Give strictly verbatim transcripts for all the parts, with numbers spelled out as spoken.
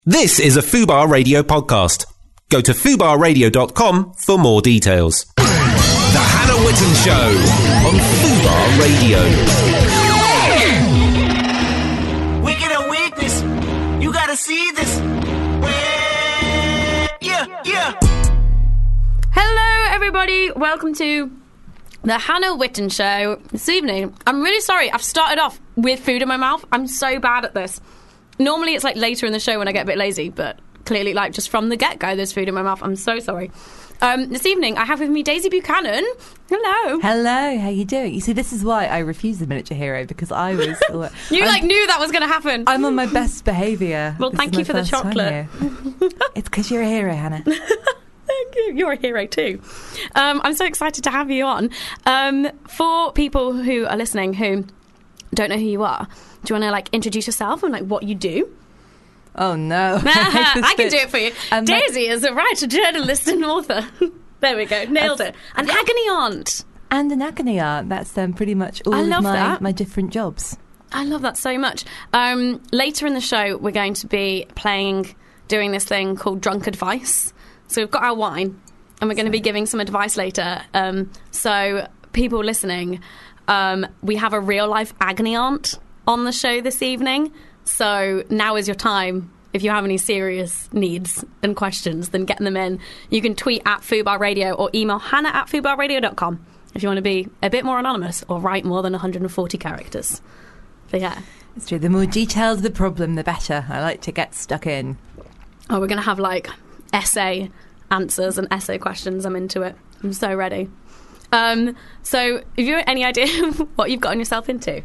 This is a Fubar Radio podcast. Go to fubar radio dot com for more details. The Hannah Witten Show on Fubar Radio. Wicked or weakness, you gotta see this. Yeah, yeah. Hello, everybody. Welcome to the Hannah Witten Show this evening. I'm really sorry. I've started off with food in my mouth. I'm so bad at this. Normally it's like later in the show when I get a bit lazy, but clearly like just from the get-go there's food in my mouth. I'm so sorry. Um, this evening I have with me Daisy Buchanan. Hello. Hello, how you doing? You see, this is why I refused the miniature hero, because I was... you I'm, like knew that was going to happen. I'm on my best behaviour. Well, This thank is you my for the first time chocolate. here. It's because you're a hero, Hannah. Thank you. You're a hero too. Um, I'm so excited to have you on. Um, for people who are listening who don't know who you are, do you want to like introduce yourself and like what you do? Oh, no. I can do it for you. Um, Daisy is a writer, journalist and author. There we go. Nailed it. An agony aunt. And an agony aunt. That's um, pretty much all I of love my, that. my different jobs. I love that so much. Um, later in the show, we're going to be playing, doing this thing called Drunk Advice. So we've got our wine, and we're going to be giving some advice later. Um, so people listening, um, we have a real-life agony aunt on the show this evening. So now is your time. If you have any serious needs and questions, then get them in. You can tweet at Fubar Radio or email hannah at fubar radio dot com if you want to be a bit more anonymous or write more than one hundred forty characters. So yeah. It's true. The more detailed of the problem, the better. I like to get stuck in. Oh, we're going to have like essay answers and essay questions. I'm into it. I'm so ready. Um, so have you any idea what you've gotten yourself into?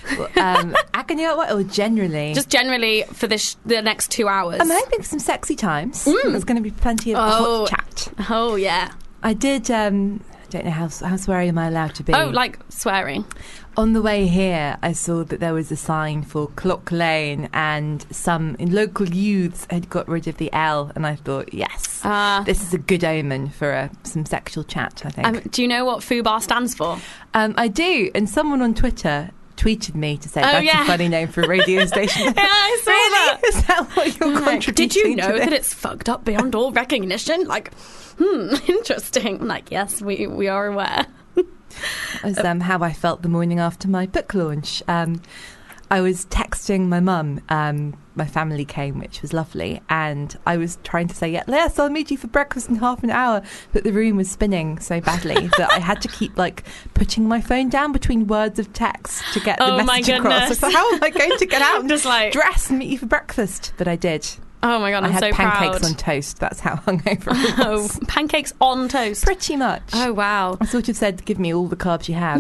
um, agony aunt, or generally? Just generally for this sh- the next two hours. I'm hoping for some sexy times. Mm. There's going to be plenty of Oh. hot chat. Oh, yeah. I did, um, I don't know how, how sweary am I allowed to be? Oh, like swearing. On the way here, I saw that there was a sign for Clock Lane, and some local youths had got rid of the L, and I thought, yes, Uh, this is a good omen for uh, some sexual chat, I think. um, do you know what FUBAR stands for? Um, I do, and someone on Twitter tweeted me to say, Oh, that's yeah. a funny name for a radio station. Yeah, I saw really? that. Is that what you're Like, contributing did you know to that this? it's fucked up beyond all recognition? Like, hmm, interesting. I'm like, yes, we, we are aware. That was um, how I felt the morning after my book launch. Um, I was texting my mum. Um, my family came, which was lovely, and I was trying to say, yeah, yes, I'll meet you for breakfast in half an hour, but the room was spinning so badly that I had to keep like putting my phone down between words of text to get the Oh, my message across. goodness. So how am I going to get out and Just like- dress and meet you for breakfast? But I did. Oh my God, I'm I had so pancakes proud. on toast. That's how hungover I Oh, was. pancakes on toast. Pretty much. Oh, wow. I sort of said, give me all the carbs you have.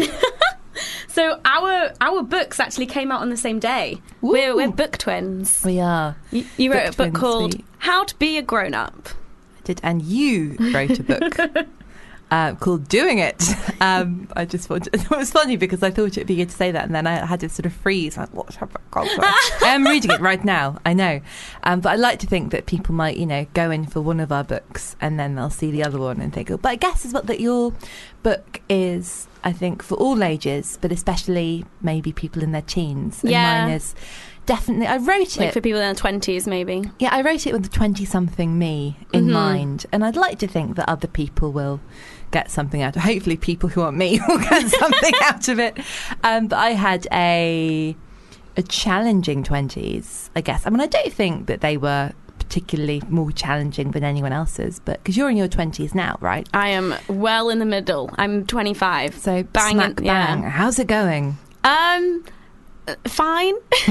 So our our books actually came out on the same day. We're, we're book twins. We are. You, you wrote Book a book twins, called we- How to Be a Grown Up. Did and you wrote a book uh, called Doing It. Um, I just wanted, it was funny because I thought it'd be good to say that, and then I had to sort of freeze. Like, what's her book called? I am reading it right now. I know, um, but I like to think that people might, you know, go in for one of our books and then they'll see the other one and think, oh, but I guess as well that your book is, I think, for all ages, but especially maybe people in their teens. And Yeah. mine is definitely. I wrote Like it for people in their twenties, maybe. Yeah, I wrote it with the twenty-something me in Mhm. mind, and I'd like to think that other people will get something out of it. Hopefully people who aren't me will get something out of it. Um, but I had a a challenging twenties, I guess. I mean, I don't think that they were particularly more challenging than anyone else's, but because you're in your twenties now, right? I am well in the middle. I'm twenty-five. So Bang smack in- bang. yeah. How's it going? Um, uh, fine.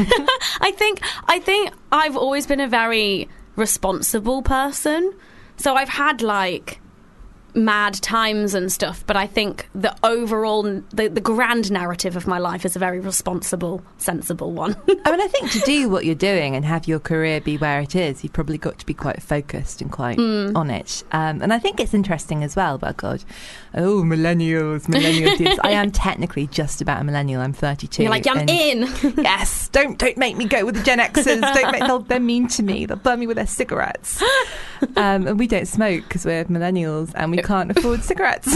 I think I think I've always been a very responsible person. So I've had like mad times and stuff, but I think the overall, the, the grand narrative of my life is a very responsible, sensible one. I mean, I think to do what you're doing and have your career be where it is, you've probably got to be quite focused and quite Mm. on it. Um, and I think it's interesting as well, but God, oh, millennials, millennials. I am technically just about a millennial. I'm thirty-two. You're like, I'm and in. Yes, don't don't make me go with the Gen Xers. Don't make, they'll, they're mean to me. They'll burn me with their cigarettes. Um, and we don't smoke because we're millennials and we can't afford cigarettes.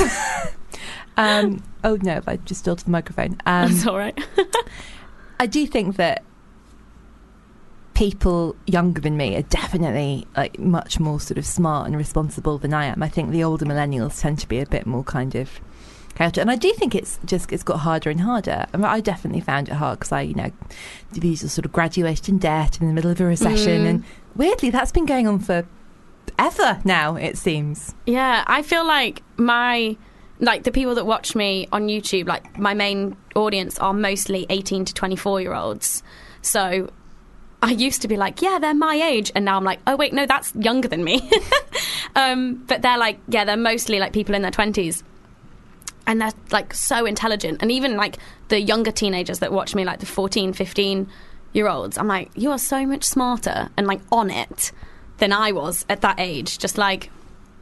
um, oh no, I just stole to the microphone. Um, That's all right. I do think that people younger than me are definitely like much more sort of smart and responsible than I am. I think the older millennials tend to be a bit more kind of chaotic, and I do think it's just it's got harder and harder. I, mean, I definitely found it hard because I, you know, did these sort of graduation debt in the middle of a recession, Mm. and weirdly that's been going on for ever now, it seems. Yeah, I feel like my like the people that watch me on YouTube, like my main audience are mostly eighteen to twenty-four year olds. So I used to be like, yeah, they're my age, and now I'm like, oh wait, no, that's younger than me. um, but they're like, yeah, they're mostly like people in their twenties, and they're like so intelligent. And even like the younger teenagers that watch me, like the fourteen, fifteen year olds, I'm like, you are so much smarter and like on it than I was at that age. Just like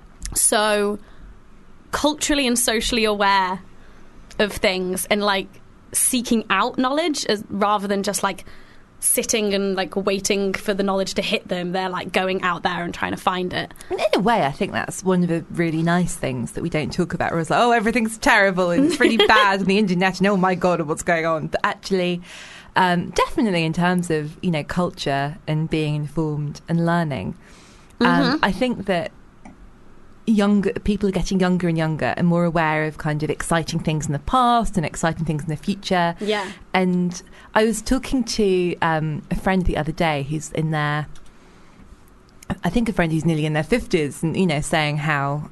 so culturally and socially aware of things, and like seeking out knowledge as rather than just like sitting and like waiting for the knowledge to hit them. They're like going out there and trying to find it. And in a way, I think that's one of the really nice things that we don't talk about, where it's like, oh, everything's terrible and it's really bad on the internet and oh my god, what's going on? But actually, um, definitely in terms of, you know, culture and being informed and learning, um, Mhm. I think that younger people are getting younger and younger and more aware of kind of exciting things in the past and exciting things in the future. Yeah. And I was talking to um, a friend the other day who's in their, I think a friend who's nearly in their fifties, and, you know, saying how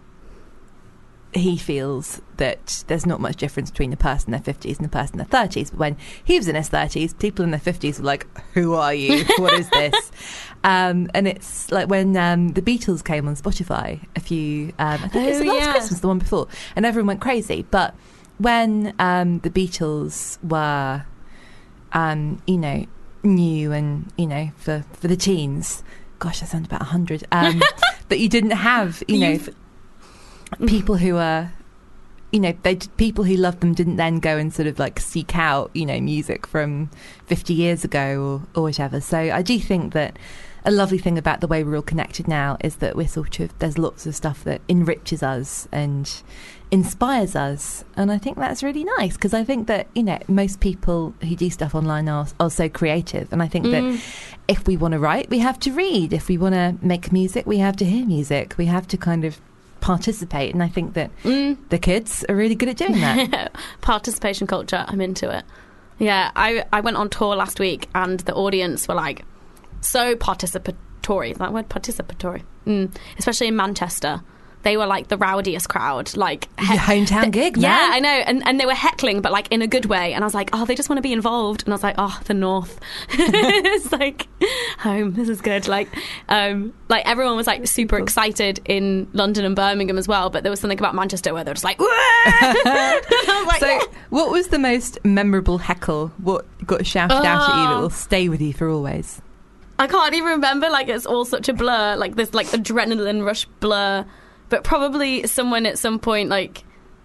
he feels that there's not much difference between the person in their fifties and the person in their thirties. But when he was in his thirties, people in their fifties were like, who are you? What is this? Um, and it's like when um, the Beatles came on Spotify a few, um, I think it was Oh, the last yeah. Christmas, the one before, and everyone went crazy. But when um, the Beatles were, um, you know, new and, you know, for, for the teens, gosh, I sound about one hundred, um, but you didn't have, you know, You've- people who are, you know, they people who loved them didn't then go and sort of like seek out, you know, music from fifty years ago or, or whatever. So I do think that a lovely thing about the way we're all connected now is that we're sort of, there's lots of stuff that enriches us and inspires us, and I think that's really nice, because I think that, you know, most people who do stuff online are, are so creative, and I think Mm. that if we want to write, we have to read. If we want to make music, we have to hear music. We have to kind of participate, and I think that Mm. the kids are really good at doing that. Participation culture, I'm into it. Yeah, I I went on tour last week, and the audience were like so participatory. Is that word participatory? Mm. Especially in Manchester. They were like the rowdiest crowd. Like Your hometown gig, Yeah, man. I know. And and they were heckling, but like in a good way. And I was like, oh, they just want to be involved. And I was like, oh, the North. It's like home. This is good. Like, um, like everyone was like super excited in London and Birmingham as well. But there was something about Manchester where they were just like, I was like, So, yeah. what was the most memorable heckle? What got shouted out at you that Oh. will stay with you for always? I can't even remember. Like, it's all such a blur. Like this, like adrenaline rush blur. But probably someone at some point, like,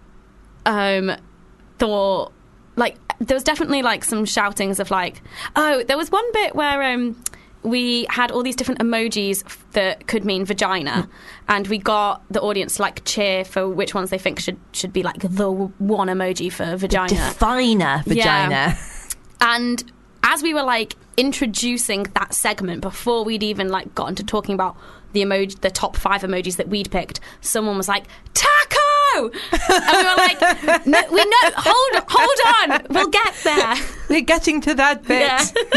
um, thought, like, there was definitely like some shoutings of like, oh, there was one bit where um, we had all these different emojis f- that could mean vagina, and we got the audience to like cheer for which ones they think should should be like the one emoji for vagina. Definer vagina. Yeah. And as we were like introducing that segment, before we'd even like gotten to talking about the emoji, the top five emojis that we'd picked, someone was like, taco! And we were like, no, we know, hold, hold on, we'll get there. We're getting to that bit. Yeah.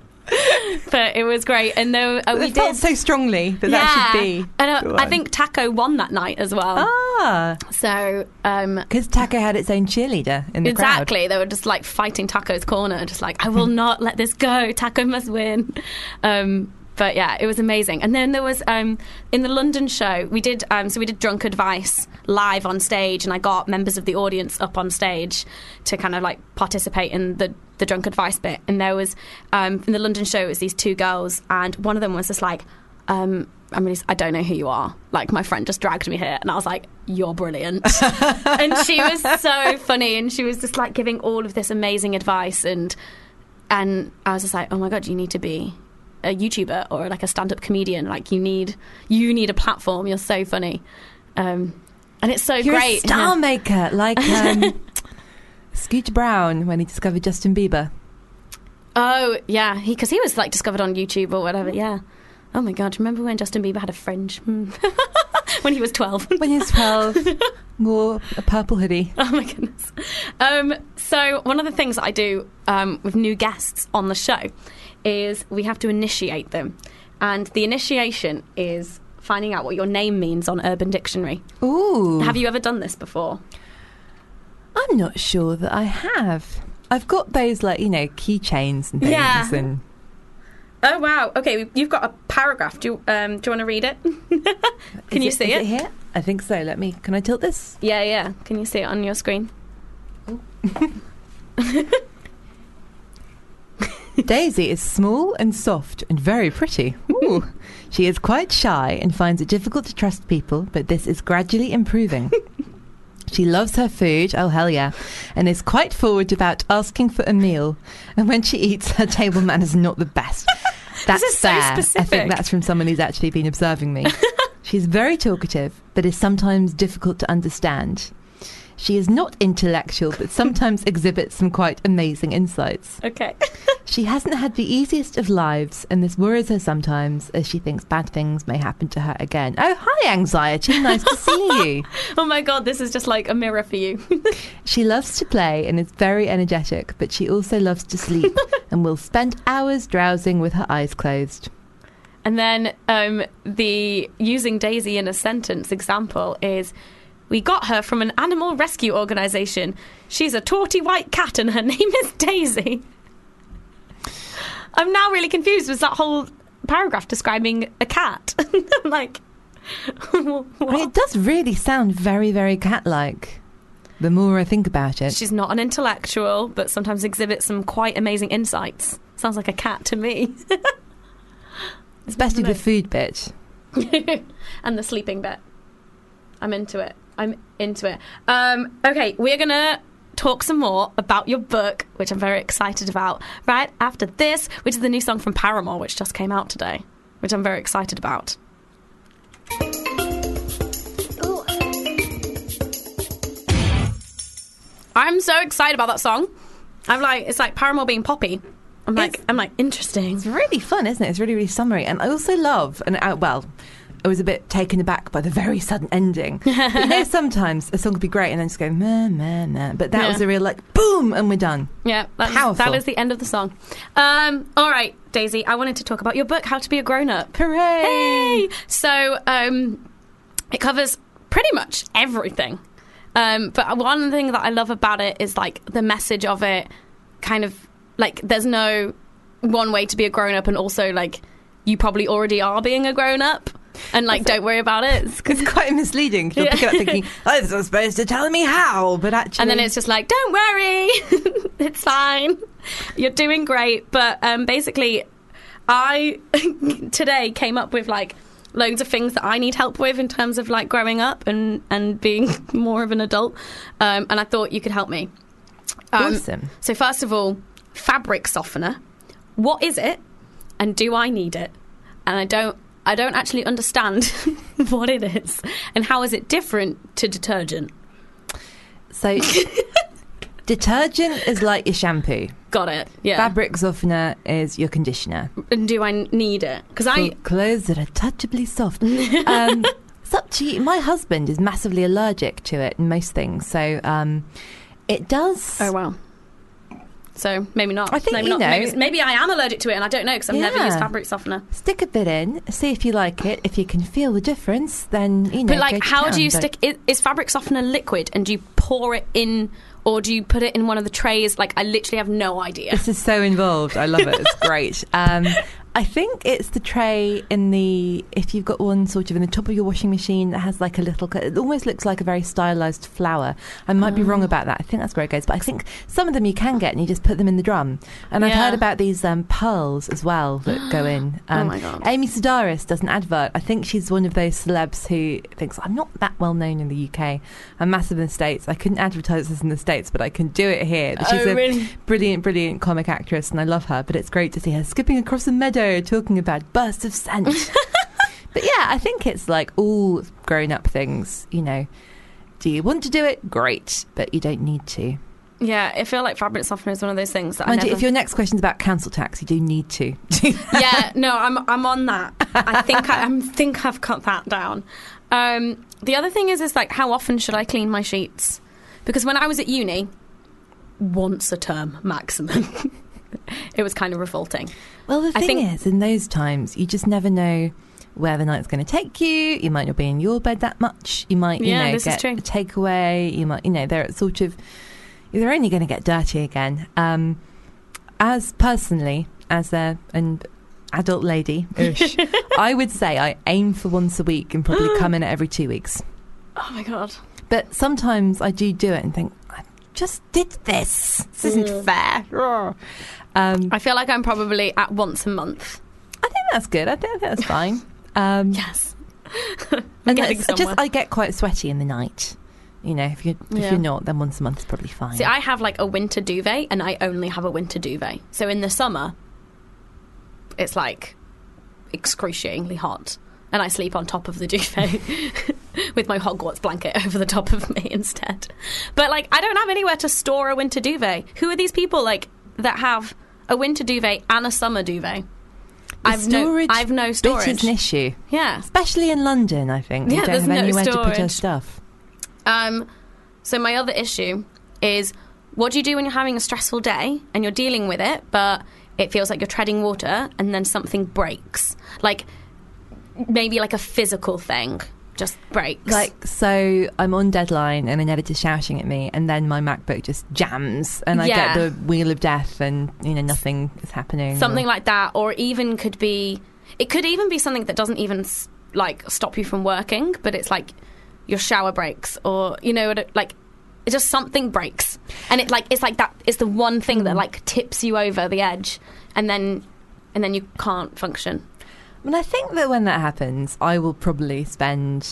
But it was great. And though uh, we It felt did. so strongly that yeah. that should be. And uh, the I one. think Taco won that night as well. Ah, So, um, because Taco had its own cheerleader in the exactly. They were just like fighting Taco's corner, just like, I will not let this go. Taco must win. Um, but yeah, it was amazing. And then there was um, in the London show, we did um, so we did Drunk Advice live on stage, and I got members of the audience up on stage to kind of like participate in the the Drunk Advice bit. And there was um, in the London show, it was these two girls, and one of them was just like, um, I mean, I don't know who you are. Like, my friend just dragged me here. And I was like, you're brilliant. And she was so funny. And she was just like giving all of this amazing advice. And and I was just like, oh my God, you need to be a YouTuber or like a stand-up comedian. Like, you need you need a platform. You're so funny. Um, and it's so You're great. a star maker, like um, Scooter Brown when he discovered Justin Bieber. Oh, yeah, he because he was like discovered on YouTube or whatever. Yeah. Oh my God! Remember when Justin Bieber had a fringe when he was twelve? When he was twelve, wore a purple hoodie. Oh my goodness! Um, so one of the things that I do um, with new guests on the show is we have to initiate them, and the initiation is finding out what your name means on Urban Dictionary. Ooh! Have you ever done this before? I'm not sure that I have. I've got those, like, you know, keychains and things. Yeah. And Oh wow! Okay, you've got a paragraph. Do you, um, do you want to read it? Can Is you it, see is it? it here? I think so. Let me. Can I tilt this? Yeah, yeah. Can you see it on your screen? Daisy is small and soft and very pretty. Ooh. She is quite shy and finds it difficult to trust people, but this is gradually improving. She loves her food, oh hell yeah, and is quite forward about asking for a meal. And when she eats, her table manners are not the best. That's This is so fair. I specific. think that's from someone who's actually been observing me. She's very talkative, but is sometimes difficult to understand. She is not intellectual, but sometimes exhibits some quite amazing insights. Okay. She hasn't had the easiest of lives, and this worries her sometimes as she thinks bad things may happen to her again. Oh, hi, anxiety. Nice to see you. Oh my God! This is just like a mirror for you. She loves to play and is very energetic, but she also loves to sleep and will spend hours drowsing with her eyes closed. And then um, the using Daisy in a sentence example is, we got her from an animal rescue organisation. She's a tawty white cat and her name is Daisy. I'm now really confused. Was that whole paragraph describing a cat? Like, what? I mean, it does really sound very, very cat-like, the more I think about it. She's not an intellectual, but sometimes exhibits some quite amazing insights. Sounds like a cat to me. Especially the food bit. And the sleeping bit. I'm into it. I'm into it. Um, okay, we're going to talk some more about your book, which I'm very excited about, right after this, which is the new song from Paramore, which just came out today, which I'm very excited about. Ooh. I'm so excited about that song. I'm like, it's like Paramore being poppy. I'm like, It's- I'm like, interesting. It's really fun, isn't it? It's really, really summery. And I also love, and uh, well, I was a bit taken aback by the very sudden ending. But you know, sometimes a song could be great and then just go, meh, meh, meh. But that Yeah. was a real, like, boom, and we're done. Yeah, that's, Powerful. that is the end of the song. Um, all right, Daisy, I wanted to talk about your book, How to Be a Grown-Up. Hooray! Hey! So um, it covers pretty much everything. Um, but one thing that I love about it is, like, the message of it kind of, like, there's no one way to be a grown-up, and also, like, you probably already are being a grown-up. And, like, don't worry about it. It's, It's quite misleading. 'Cause you'll pick it up thinking, oh, this was supposed to tell me how, but actually... and then it's just like, don't worry, it's fine, you're doing great. But um, basically, I today came up with, like, loads of things that I need help with in terms of, like, growing up and, and being more of an adult. Um, and I thought you could help me. Um, Awesome. So first of all, fabric softener. What is it? And do I need it? And I don't I don't actually understand what it is. And how is it different to detergent? So, detergent is like your shampoo. Got it. Yeah. Fabric softener is your conditioner. And do I need it? Because I... For clothes that are touchably soft. um, it's up to you. My husband is massively allergic to it in most things. So, um, it does... Oh, wow. So maybe not. I think, maybe you not. know- Maybe, maybe I am allergic to it and I don't know because I've never Yeah. used fabric softener. Stick a bit in, see if you like it. If you can feel the difference, then, you know, But, go like, to how town. do you But- stick... Is, is fabric softener liquid and do you pour it in, or do you put it in one of the trays? Like, I literally have no idea. This is so involved. I love it. It's great. Um, I think it's the tray in the, if you've got one sort of in the top of your washing machine that has like a little, it almost looks like a very stylised flower. I might be wrong about that. I think that's where it goes. But I think some of them you can get and you just put them in the drum. And I've Yeah. heard about these um, pearls as well that go in. Oh Um, my God. Amy Sedaris does an advert. I think she's one of those celebs who thinks, I'm not that well known in the U K. I'm massive in the States. I couldn't advertise this in the States, but I can do it here. She's Oh, a really? brilliant, brilliant comic actress, and I love her. But it's great to see her skipping across a meadow, talking about bursts of scent. But yeah, I think it's like all grown-up things. You know, do you want to do it? Great, but you don't need to. Yeah, I feel like fabric softener is one of those things that Mind I never... you, if your next question's about council tax, you do need to. Yeah, no, I'm I'm on that. I think I I'm, think I've cut that down. Um, the other thing is, is like, how often should I clean my sheets? Because when I was at uni, once a term maximum. It was kind of revolting. Well, the I thing think- is, in those times, you just never know where the night's going to take you. You might not be in your bed that much. You might, you Yeah, know, this is get true. a takeaway. You might, you know, they're sort of, they're only going to get dirty again. Um, as personally, as a, an adult lady, I would say I aim for once a week and probably come in every two weeks. Oh my God. But sometimes I do do it and think, I just did this. This isn't Mm. fair. Um, I feel like I'm probably at once a month. I think that's good. I think, I think that's fine. Um, Yes. and getting it's somewhere. just I get quite sweaty in the night. You know, if you if Yeah. you're not, then once a month is probably fine. See, I have like a winter duvet, and I only have a winter duvet. So in the summer, it's like excruciatingly hot, and I sleep on top of the duvet with my Hogwarts blanket over the top of me instead. But like, I don't have anywhere to store a winter duvet. Who are these people like that have a winter duvet and a summer duvet? The I've no, storage I've no bit storage. is an issue, Yeah. especially in London. I think we Yeah, don't there's have no anywhere to put our storage. stuff. Um, so my other issue is, what do you do when you're having a stressful day and you're dealing with it, but it feels like you're treading water and then something breaks? Like, maybe like a physical thing just breaks. Like, so I'm on deadline and an editor's shouting at me, and then my MacBook just jams, and I Yeah. get the wheel of death, and you know nothing is happening. something or, like that, or even could be, it could even be something that doesn't even s- like stop you from working, but it's like your shower breaks, or you know, like it just something breaks, and it like it's like that. It's the one thing that like tips you over the edge, and then and then you can't function. And I think that when that happens, I will probably spend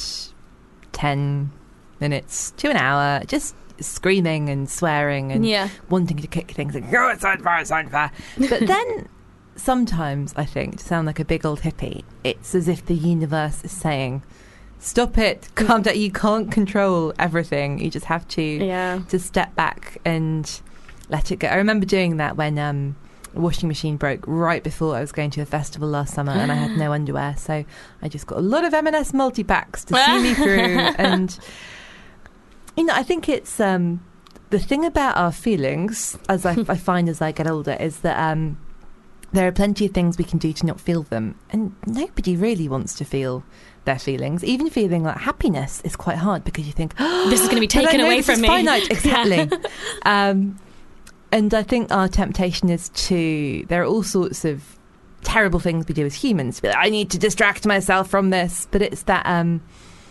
ten minutes to an hour just screaming and swearing and Yeah. wanting to kick things and go, it's unfair, it's unfair. But then sometimes I think, to sound like a big old hippie, it's as if the universe is saying, stop it, calm down, you can't control everything. You just have to Yeah. to step back and let it go. I remember doing that when um, a washing machine broke right before I was going to a festival last summer, and I had no underwear, so I just got a lot of M and S multi-packs to see me through. And you know, I think it's um, the thing about our feelings, as I, I find as I get older, is that um, there are plenty of things we can do to not feel them, and nobody really wants to feel their feelings. Even feeling like happiness is quite hard, because you think, oh, This is going to be but I taken know away this from is me. finite. Exactly. um, and I think our temptation is to, there are all sorts of terrible things we do as humans, to be like, I need to distract myself from this, but it's that um,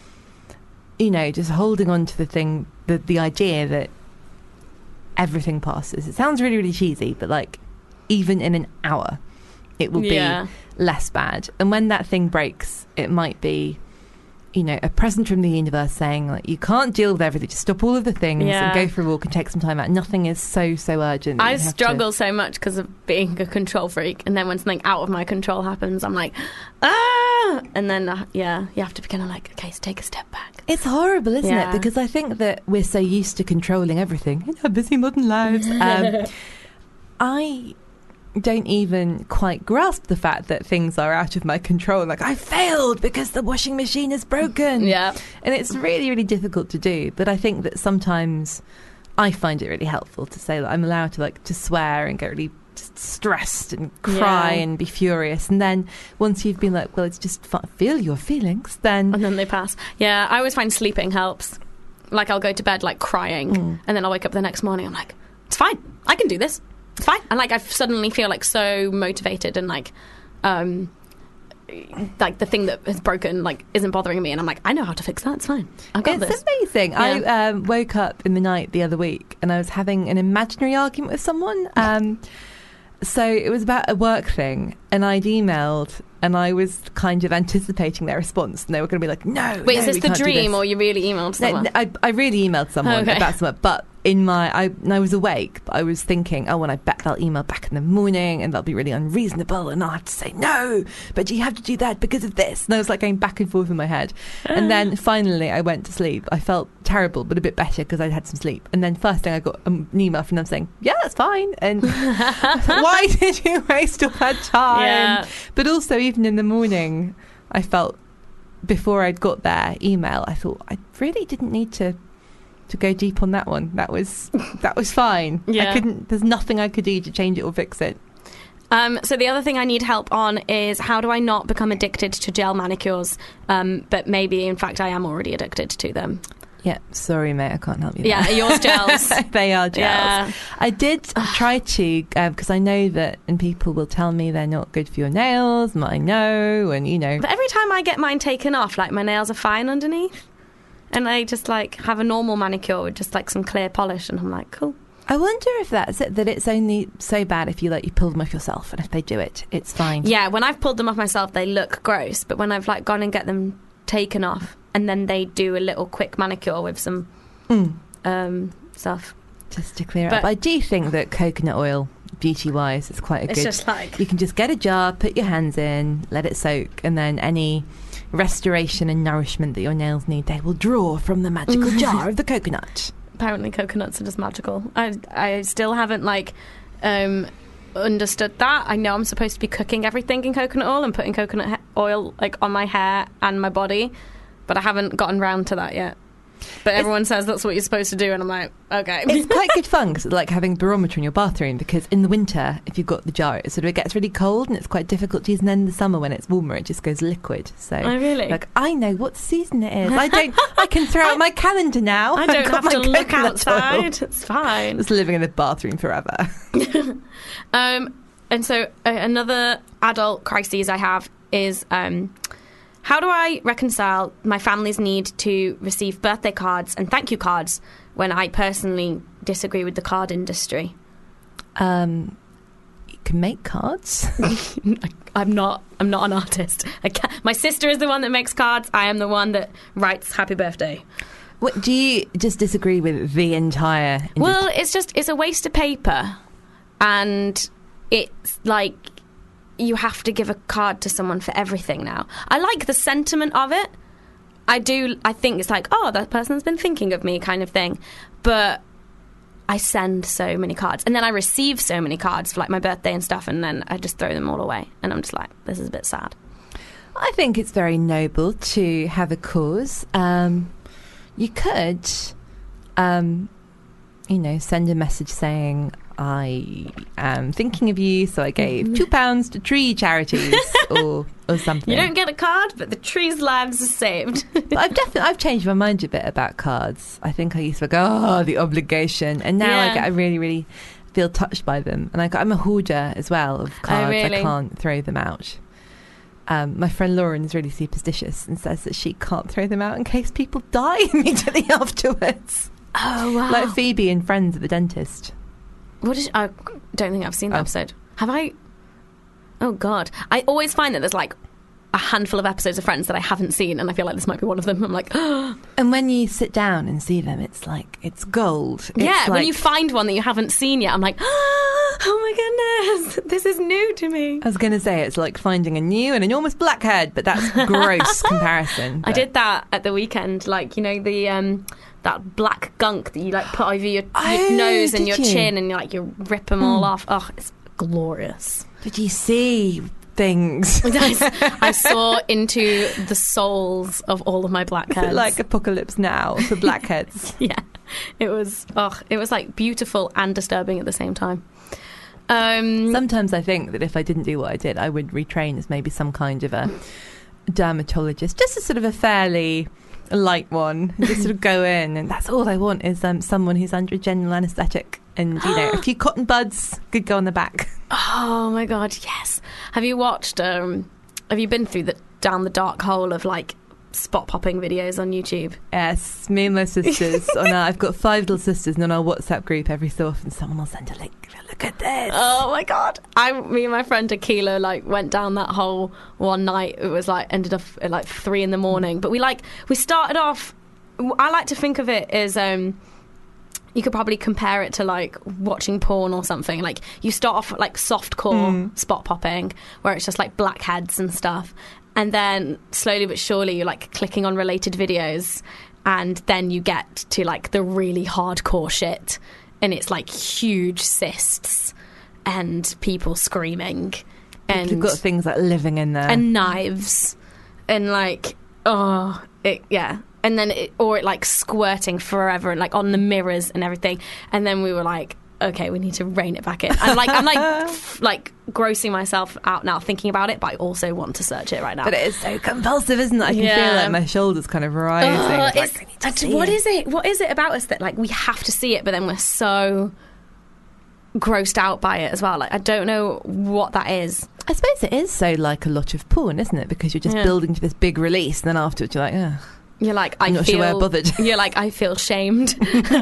you know, just holding on to the thing, the, the idea that everything passes. It sounds really, really cheesy, but like, even in an hour, it will Yeah. be less bad. And when that thing breaks, it might be, you know, a present from the universe saying, like, you can't deal with everything. Just stop all of the things Yeah. and go for a walk and take some time out. Nothing is so, so urgent. that I you have to- struggle so much because of being a control freak, and then when something out of my control happens, I'm like, ah, and then uh, yeah, you have to be kind of like, okay, so take a step back. It's horrible, isn't Yeah. it? Because I think that we're so used to controlling everything in our busy modern lives. Um, I don't even quite grasp the fact that things are out of my control. Like, I failed because the washing machine is broken. Yeah. And it's really, really difficult to do. But I think that sometimes I find it really helpful to say that I'm allowed to, like, to swear and get really stressed and cry Yeah. and be furious. And then once you've been like, well, it's just f- feel your feelings, then And then they pass. Yeah, I always find sleeping helps. Like, I'll go to bed like crying, Mm. and then I'll wake up the next morning. I'm like, it's fine. I can do this. It's fine. And like, I suddenly feel like so motivated, and like, um, like the thing that has broken like isn't bothering me, and I'm like, I know how to fix that. It's fine. I've got it's this. amazing. Yeah. I um, woke up in the night the other week and I was having an imaginary argument with someone. Um, so it was about a work thing, and I'd emailed and I was kind of anticipating their response, and they were going to be like, no. Wait, no, is this we the can't do dream, this. or you really emailed No, someone? no, I, I really emailed someone Okay. about something, but in my, I, I was awake, but I was thinking, oh, when I bet they'll email back in the morning and they'll be really unreasonable and I'll have to say, no, but you have to do that because of this. And I was like going back and forth in my head. And then finally I went to sleep. I felt terrible, but a bit better because I'd had some sleep. And then first thing I got an email from them saying, yeah, that's fine. And why did you waste all that time? Yeah. But also, even in the morning, I felt, before I'd got their email, I thought I really didn't need to to go deep on that one. That was that was fine. Yeah. I couldn't. There's nothing I could do to change it or fix it. Um, so the other thing I need help on is how do I not become addicted to gel manicures? Um, but maybe, in fact, I am already addicted to them. Yeah, sorry, mate, I can't help you. Yeah, there. yours gels. They are gels. Yeah. I did try to, because um, I know that, and people will tell me they're not good for your nails, and I know, and you know. But every time I get mine taken off, like my nails are fine underneath. And I just like have a normal manicure with just like some clear polish, and I'm like, cool. I wonder if that's it, that it's only so bad if you like you pull them off yourself, and if they do it, it's fine. Yeah, when I've pulled them off myself, they look gross. But when I've like gone and get them taken off, and then they do a little quick manicure with some mm. um, stuff. Just to clear but up. I do think that coconut oil, beauty-wise, is quite a it's good... just like... You can just get a jar, put your hands in, let it soak, and then any restoration and nourishment that your nails need, they will draw from the magical jar of the coconut. Apparently coconuts are just magical. I, I still haven't, like... Um, understood that. I know I'm supposed to be cooking everything in coconut oil and putting coconut he- oil like on my hair and my body, but I haven't gotten round to that yet. But It's- everyone says that's what you're supposed to do, and I'm like, okay. It's quite good fun, 'cause it's like having a barometer in your bathroom, because in the winter, if you've got the jar, it sort of it gets really cold and it's quite difficult to use, and then in the summer when it's warmer, it just goes liquid. So, Oh, really? like, I know what season it is. I don't. I can throw out my calendar now. I I've don't got have to my look coconut oil. outside. It's fine. Just living in the bathroom forever. Um, and so uh, another adult crisis I have is um, how do I reconcile my family's need to receive birthday cards and thank you cards when I personally disagree with the card industry? Um, you can make cards. I'm not. I'm not an artist. I can't, my sister is the one that makes cards. I am the one that writes happy birthday. What, do you just disagree with the entire industry? Well, it's just it's a waste of paper, and it's like you have to give a card to someone for everything now. I like the sentiment of it. I do. I think it's like, oh, that person's been thinking of me, kind of thing. But I send so many cards, and then I receive so many cards for like my birthday and stuff, and then I just throw them all away, and I'm just like, this is a bit sad. I think it's very noble to have a cause. Um, you could, um, you know, send a message saying, I am thinking of you, so I gave two pounds to tree charities, or or something. You don't get a card, but the tree's lives are saved. But I've definitely I've changed my mind a bit about cards. I think I used to go, oh, the obligation, and now Yeah. I get I really really feel touched by them, and I, I'm a hoarder as well of cards. really? I can't throw them out. Um, my friend Lauren is really superstitious and says that she can't throw them out in case people die immediately afterwards. Oh wow! Like Phoebe in Friends at the dentist. What is? I don't think I've seen that Oh. episode. Have I? Oh God! I always find that there's like a handful of episodes of Friends that I haven't seen, and I feel like this might be one of them. I'm like, oh. And when you sit down and see them, it's like it's gold. It's Yeah. When like- you find one that you haven't seen yet, I'm like, oh my goodness, this is new to me. I was going to say it's like finding a new and enormous blackhead, but that's gross comparison. I but- did that at the weekend, like you know the um, that black gunk that you like put over your, your Oh, nose and did your you? chin, and you like you rip them all off. Oh, it's glorious. Did you see things? I, I saw into the souls of all of my blackheads. Like Apocalypse Now for blackheads. Yeah, it was. Oh, it was like beautiful and disturbing at the same time. Um, Sometimes I think that if I didn't do what I did, I would retrain as maybe some kind of a dermatologist, just a sort of a fairly light one, and just sort of go in, and that's all I want is um, someone who's under a general anaesthetic, and you know, a few cotton buds could go on the back. oh my god, yes. Have you watched? Um, have you been through the down the dark hole of like spot popping videos on YouTube? Yes, me and my sisters. on our, I've got five little sisters, and on our WhatsApp group, every so often someone will send a link. Look at this. Oh my god! I, me and my friend Akila, like went down that hole one night. It was like ended up at like three in the morning. But we like we started off. I like to think of it as um, you could probably compare it to like watching porn or something. Like you start off like softcore mm. spot popping, where it's just like blackheads and stuff, and then slowly but surely you're like clicking on related videos, and then you get to like the really hardcore shit, and it's like huge cysts and people screaming, and you've got things like living in there, and knives, and like oh it yeah. And then, it, or it like squirting forever, and like on the mirrors and everything. And then we were like, okay, we need to rein it back in. And like, I'm like, f- like grossing myself out now thinking about it, but I also want to search it right now. But it is so compulsive, isn't it? I can yeah. feel like my shoulders kind of rising. Uh, it's it's, like, it's, what it. is it? What is it about us that like we have to see it, but then we're so grossed out by it as well? Like, I don't know what that is. I suppose it is so like a lot of porn, isn't it? Because you're just yeah. building to this big release, and then afterwards you're like, ugh. You're like, I I'm not feel. Sure where I bothered. You're like, I feel shamed.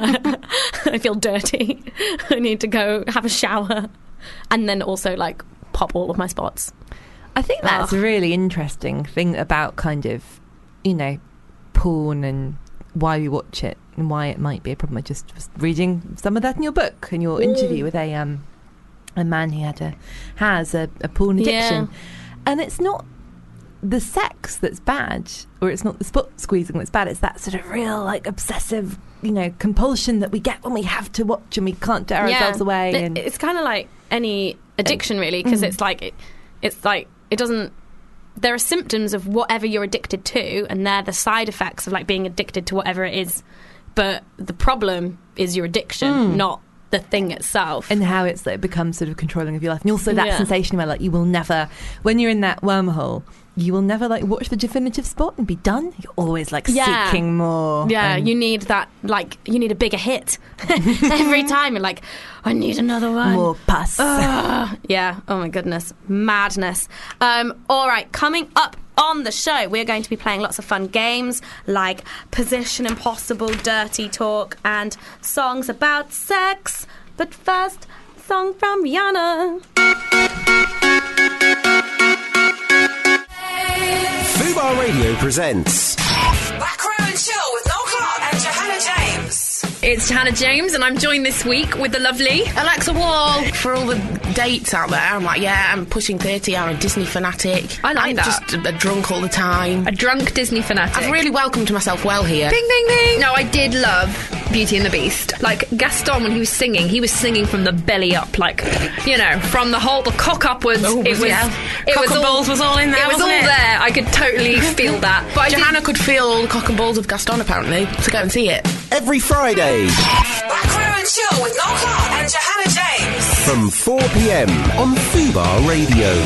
I feel dirty. I need to go have a shower, and then also like pop all of my spots. I think that's Ugh. a really interesting thing about kind of, you know, porn and why we watch it and why it might be a problem. I just was reading some of that in your book, in your mm. interview with a um a man who had a has a, a porn addiction, yeah. and it's not the sex that's bad, or it's not the spot squeezing that's bad, it's that sort of real like obsessive, you know, compulsion that we get when we have to watch and we can't tear yeah. ourselves away. It, and it's kind of like any addiction really, because mm. it's like it, it's like it doesn't there are symptoms of whatever you're addicted to, and they're the side effects of like being addicted to whatever it is, but the problem is your addiction, mm. not the thing itself, and how it's like becomes sort of controlling of your life. And also that yeah. sensation where like you will never, when you're in that wormhole, you will never like watch the definitive spot and be done. You're always like yeah. seeking more. Yeah, you need that, like you need a bigger hit every time. You're like, I need another one. More pus. Uh, yeah. Oh my goodness, madness. Um, all right, coming up on the show, we're going to be playing lots of fun games like Position Impossible, Dirty Talk, and songs about sex. But first, a song from Rihanna. Fubar Radio presents Back Row and Chill with Noel Clark and Johanna James. It's Johanna James, and I'm joined this week with the lovely Alexa Wall. For all the dates out there, I'm like, yeah, I'm pushing thirty, I'm a Disney fanatic. I like I'm that. just a, a drunk all the time. A drunk Disney fanatic. I've really welcomed myself well here. Ding, ding, ding. No, I did love Beauty and the Beast. Like, Gaston, when he was singing, he was singing from the belly up, like, you know, from the whole, the cock upwards. Oh, it was, yeah. it cock was and all, balls was all in there, It was wasn't all it? there. I could totally feel that. But Johanna could feel all the cock and balls of Gaston, apparently, so go and see it. every Friday Back Row and Chill with Noel Clark and Johanna James from four p.m. on Fubar Radio.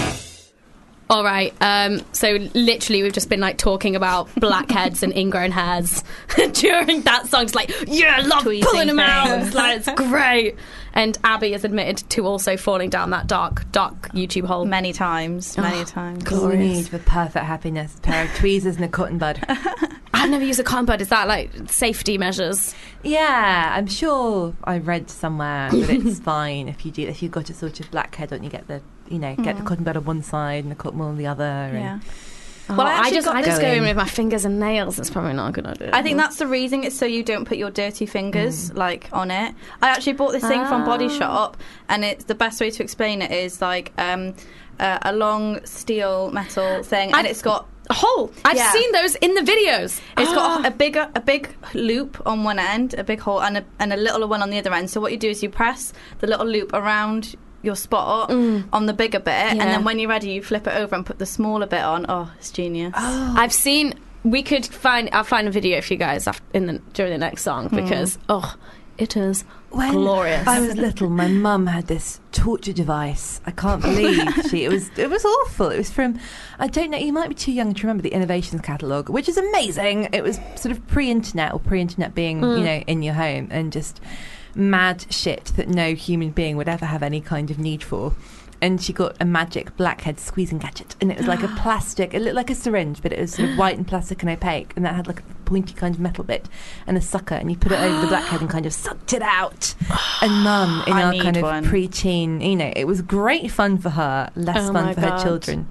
All right, um, so literally we've just been like talking about blackheads and ingrown hairs during that song. It's like, yeah, I love Tweezing pulling them out. things. It's like, it's great. And Abby has admitted to also falling down that dark, dark YouTube hole. Many times, many Oh, times. All you need for perfect happiness, a pair of tweezers and a cotton bud. I've never used a cotton bud. Is that like safety measures? Yeah, I'm sure I read somewhere that it's fine if you do, if you've got a sort of blackhead on, you get the, you know, get the cotton bud on one side and the cotton wool on the other. And Yeah. Oh, Well, I I actually just, got I just this- go in with my fingers and nails. It's probably not a good idea. I think that's the reason. It's so you don't put your dirty fingers like on it. I actually bought this thing from Body Ah. Shop, and it's the best way to explain it is like um, uh, a long steel metal thing, and I- it's got a hole. I've Yeah. seen those in the videos. It's got Ah. a, a bigger, a big loop on one end, a big hole, and a and a little one on the other end. So what you do is you press the little loop around your spot on the bigger bit, and Yeah. then when you're ready, you flip it over and put the smaller bit on. Oh, it's genius. I've seen. We could find. I'll find a video for you guys after, in the, during the next song because oh, it is When glorious. I was little, my mum had this torture device. I can't believe she. It was it was awful. It was from, I don't know. You might be too young to remember the Innovations catalogue, which is amazing. It was sort of pre-internet, or pre-internet being you know in your home, and just mad shit that no human being would ever have any kind of need for. And she got a magic blackhead squeezing gadget, and it was like a plastic, it looked like a syringe, but it was sort of white and plastic and opaque, and that had like a pointy kind of metal bit and a sucker, and you put it over the blackhead and kind of sucked it out. And Mum, in I our need kind of one. pre-teen, you know, it was great fun for her, less Oh fun my for God. her children.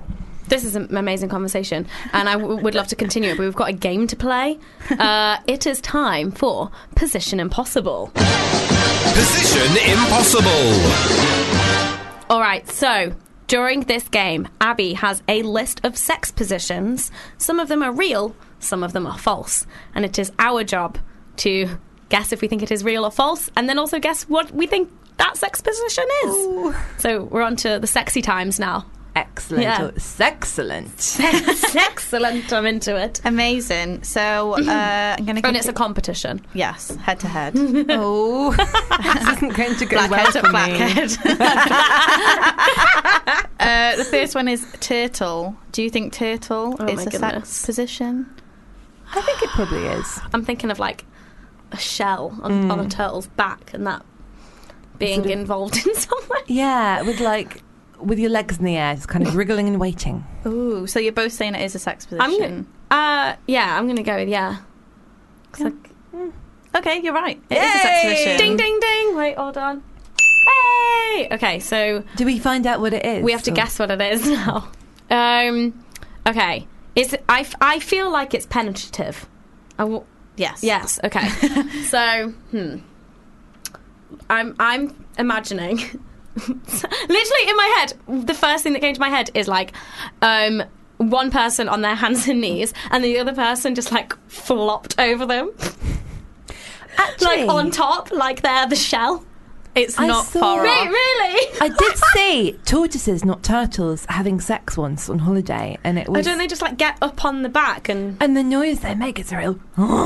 This is an amazing conversation, and I w- would love to continue it, but we've got a game to play. Uh, it is time for Position Impossible. Position Impossible. All right, so during this game, Abby has a list of sex positions. Some of them are real, some of them are false, and it is our job to guess if we think it is real or false, and then also guess what we think that sex position is. Ooh. So we're on to the sexy times now. Excellent. Yeah. Oh, sexcellent. Excellent, I'm into it. Amazing. So uh, I'm going to. And it's a competition. Yes, head to head. Oh, this isn't going to go well Blackhead for to me. blackhead. uh, the first one is turtle. Do you think turtle Oh is my a goodness. sex position? I think it probably is. I'm thinking of like a shell on, Mm. on a turtle's back and that being Sort of- involved in some way. Yeah, with like with your legs in the air, just kind of wriggling and waiting. Ooh, so you're both saying it is a sex I'm position. gonna, uh, yeah, I'm gonna go with yeah. 'Cause like- Okay, you're right. It is a sex Yay! position. ding, ding, ding. Wait, hold on. Hey. Okay, so Do we find out what it is? we have to or- guess what it is now. Um, okay, is it, I, f- I feel like it's penetrative. I w- Yes. yes. Okay. So, hmm. I'm I'm imagining. Literally in my head, the first thing that came to my head is like, um, one person on their hands and knees, and the other person just like flopped over them, Actually, like on top, like they're the shell. It's I not saw- far Wait, off. really? I did see tortoises, not turtles, having sex once on holiday, and it Or was. don't they just like get up on the back and? And the noise they make is a real.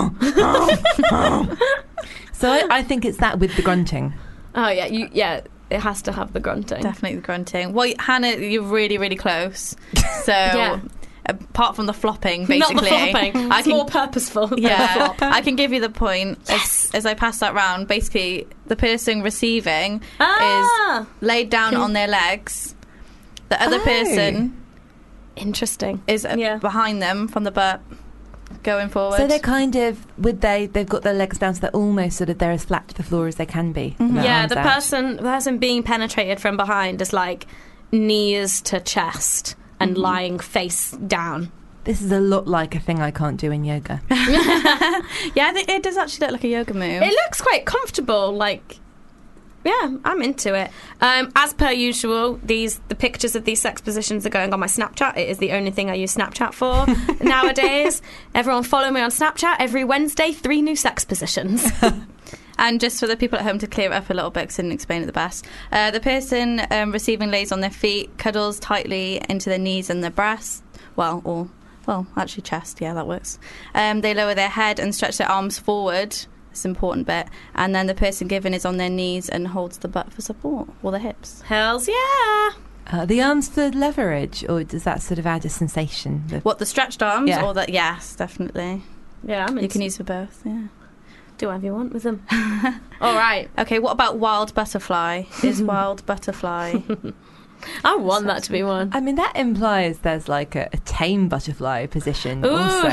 So I, I think it's that with the grunting. Oh yeah, you yeah. It has to have the grunting. Definitely the grunting. Well, Hannah, you're really, really close. So, Yeah. apart from the flopping, Not basically, the flopping. I It's can more purposeful. than the yeah, flop. I can give you the point Yes. as, as I pass that round. Basically, the person receiving Ah, is laid down Can- on their legs. The other Oh. person interesting. is uh, Yeah. behind them from the butt, going forward. So they're kind of with they they've got their legs down, so they're almost sort of they're as flat to the floor as they can be. with their Yeah, arms the out. person the person being penetrated from behind is like knees to chest and lying face down. This is a lot like a thing I can't do in yoga. yeah, th- it does actually look like a yoga move. It looks quite comfortable. Like, yeah, I'm into it. Um, as per usual, these the pictures of these sex positions are going on my Snapchat. It is the only thing I use Snapchat for nowadays. Everyone follow me on Snapchat. Every Wednesday, three new sex positions. And just for the people at home to clear it up a little bit, because I didn't explain it the best. Uh, the person um, receiving lays on their feet, cuddles tightly into their knees and their breasts. Well, or, well, actually chest. Yeah, that works. Um, they lower their head and stretch their arms forward. It's an important bit. And then the person given is on their knees and holds the butt for support, or the hips. Hells yeah. Uh, the arms for leverage, or does that sort of add a sensation? The- What, the stretched arms? Yeah. Or the, yes, definitely. Yeah, I'm into You can use for both, yeah. do whatever you want with them. All right. Okay, what about wild butterfly? Is wild butterfly... I want that to be one. I mean, that implies there's like a, a tame butterfly position Ooh.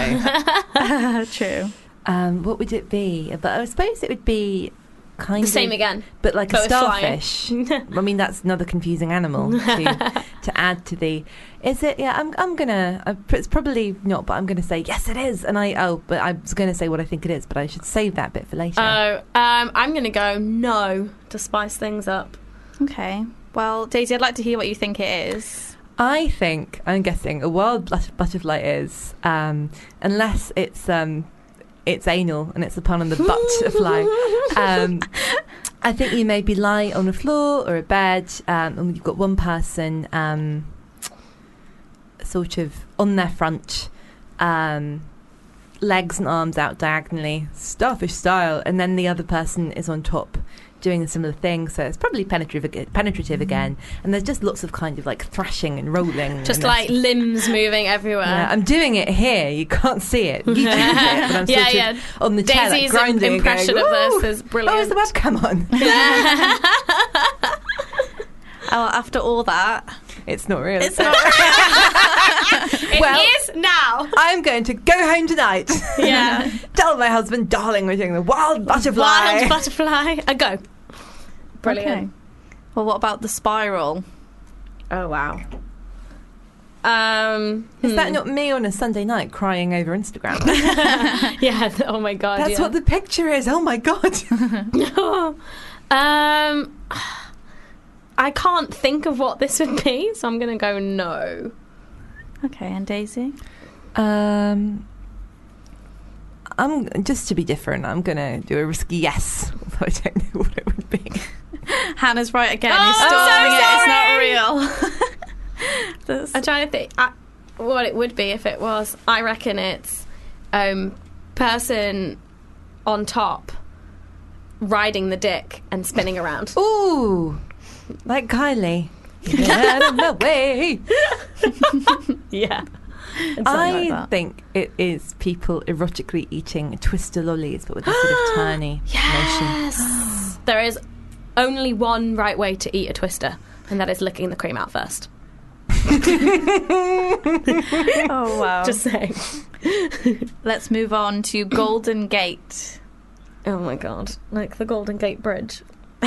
also. True. Um, what would it be? But I suppose it would be kind The of same again. but like but a with flying. starfish. I mean, that's another confusing animal to to add to the. Is it? Yeah, I'm. I'm gonna. uh, It's probably not, but I'm gonna say yes, it is. And I. Oh, but I was gonna say what I think it is, but I should save that bit for later. Oh, um, I'm going to go no to spice things up. Okay. Well, Daisy, I'd like to hear what you think it is. I think I'm guessing a wild but- butterfly is, um, unless it's um, it's anal and it's a pun on the butterfly. Um, I think you maybe lie on a floor or a bed, um, and you've got one person um, sort of on their front, um, legs and arms out diagonally, starfish style, and then the other person is on top doing a similar thing, so it's probably penetrative, ag- penetrative again, and there's just lots of kind of like thrashing and rolling. Just and like there's- limbs moving everywhere. yeah, I'm doing it here. You can't see it. You can see it, but I'm Yeah, sort yeah. of on the chair, like Daisy's grinding. impression and going, of this is "Woo! brilliant. Oh, is the webcam on? Oh, after all that, It's not real. it's is it? not. It well- is now. I'm going to go home tonight. Yeah. Tell my husband, darling, we're doing the wild butterfly. Wild butterfly. A go. Brilliant. Okay. Well, what about the spiral? Oh, wow. Um, Is hmm. that not me on a Sunday night crying over Instagram? Yeah. th- Oh my god. That's yeah. what the picture is. Oh my god. um, I can't think of what this would be, so I'm gonna go no. Okay, and Daisy? Um, I'm just to be different. I'm gonna do a risky yes, although I don't know what it would be. Hannah's right again. Oh, You're I'm storming so it. It's not real. That's- I'm trying to think I, what it would be if it was. I reckon it's um, person on top riding the dick and spinning around. Ooh, like Kylie. Get out of my way. Yeah. I like that. think it is people erotically eating twister lollies, but with a sort of tiny motion. Yes. There is only one right way to eat a twister, and that is licking the cream out first. Oh, wow. Just saying. Let's move on to Golden Gate. Oh my god, like the Golden Gate Bridge.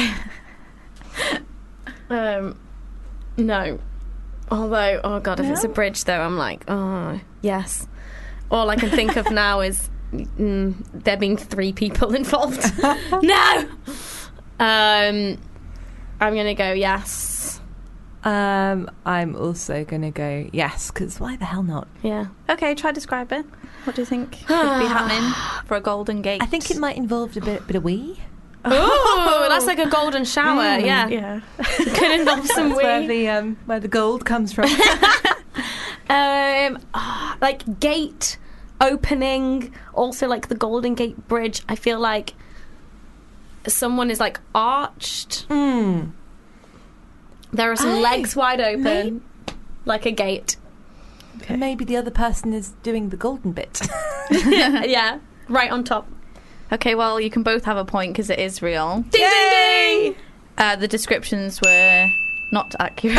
um, no. Although, oh god, if it's a bridge though, I'm like, oh, yes. All I can think of now is mm, there being three people involved. No! Um, I'm going to go yes. Um, I'm also going to go yes, because why the hell not? Yeah. Okay, try describe it. What do you think could be happening for a Golden Gate? I think it might involve a bit, bit of wee. Oh, that's like a golden shower, yeah. Yeah. Could involve some That's where wee. the um, where the gold comes from. Um, ah, like gate opening, also like the Golden Gate Bridge. I feel like someone is like arched. Mm. There are some Aye, legs wide open, maybe. like a gate. And maybe the other person is doing the golden bit. Yeah, right on top. Okay, well, you can both have a point because it is real. Ding ding ding. Uh, the descriptions were not accurate.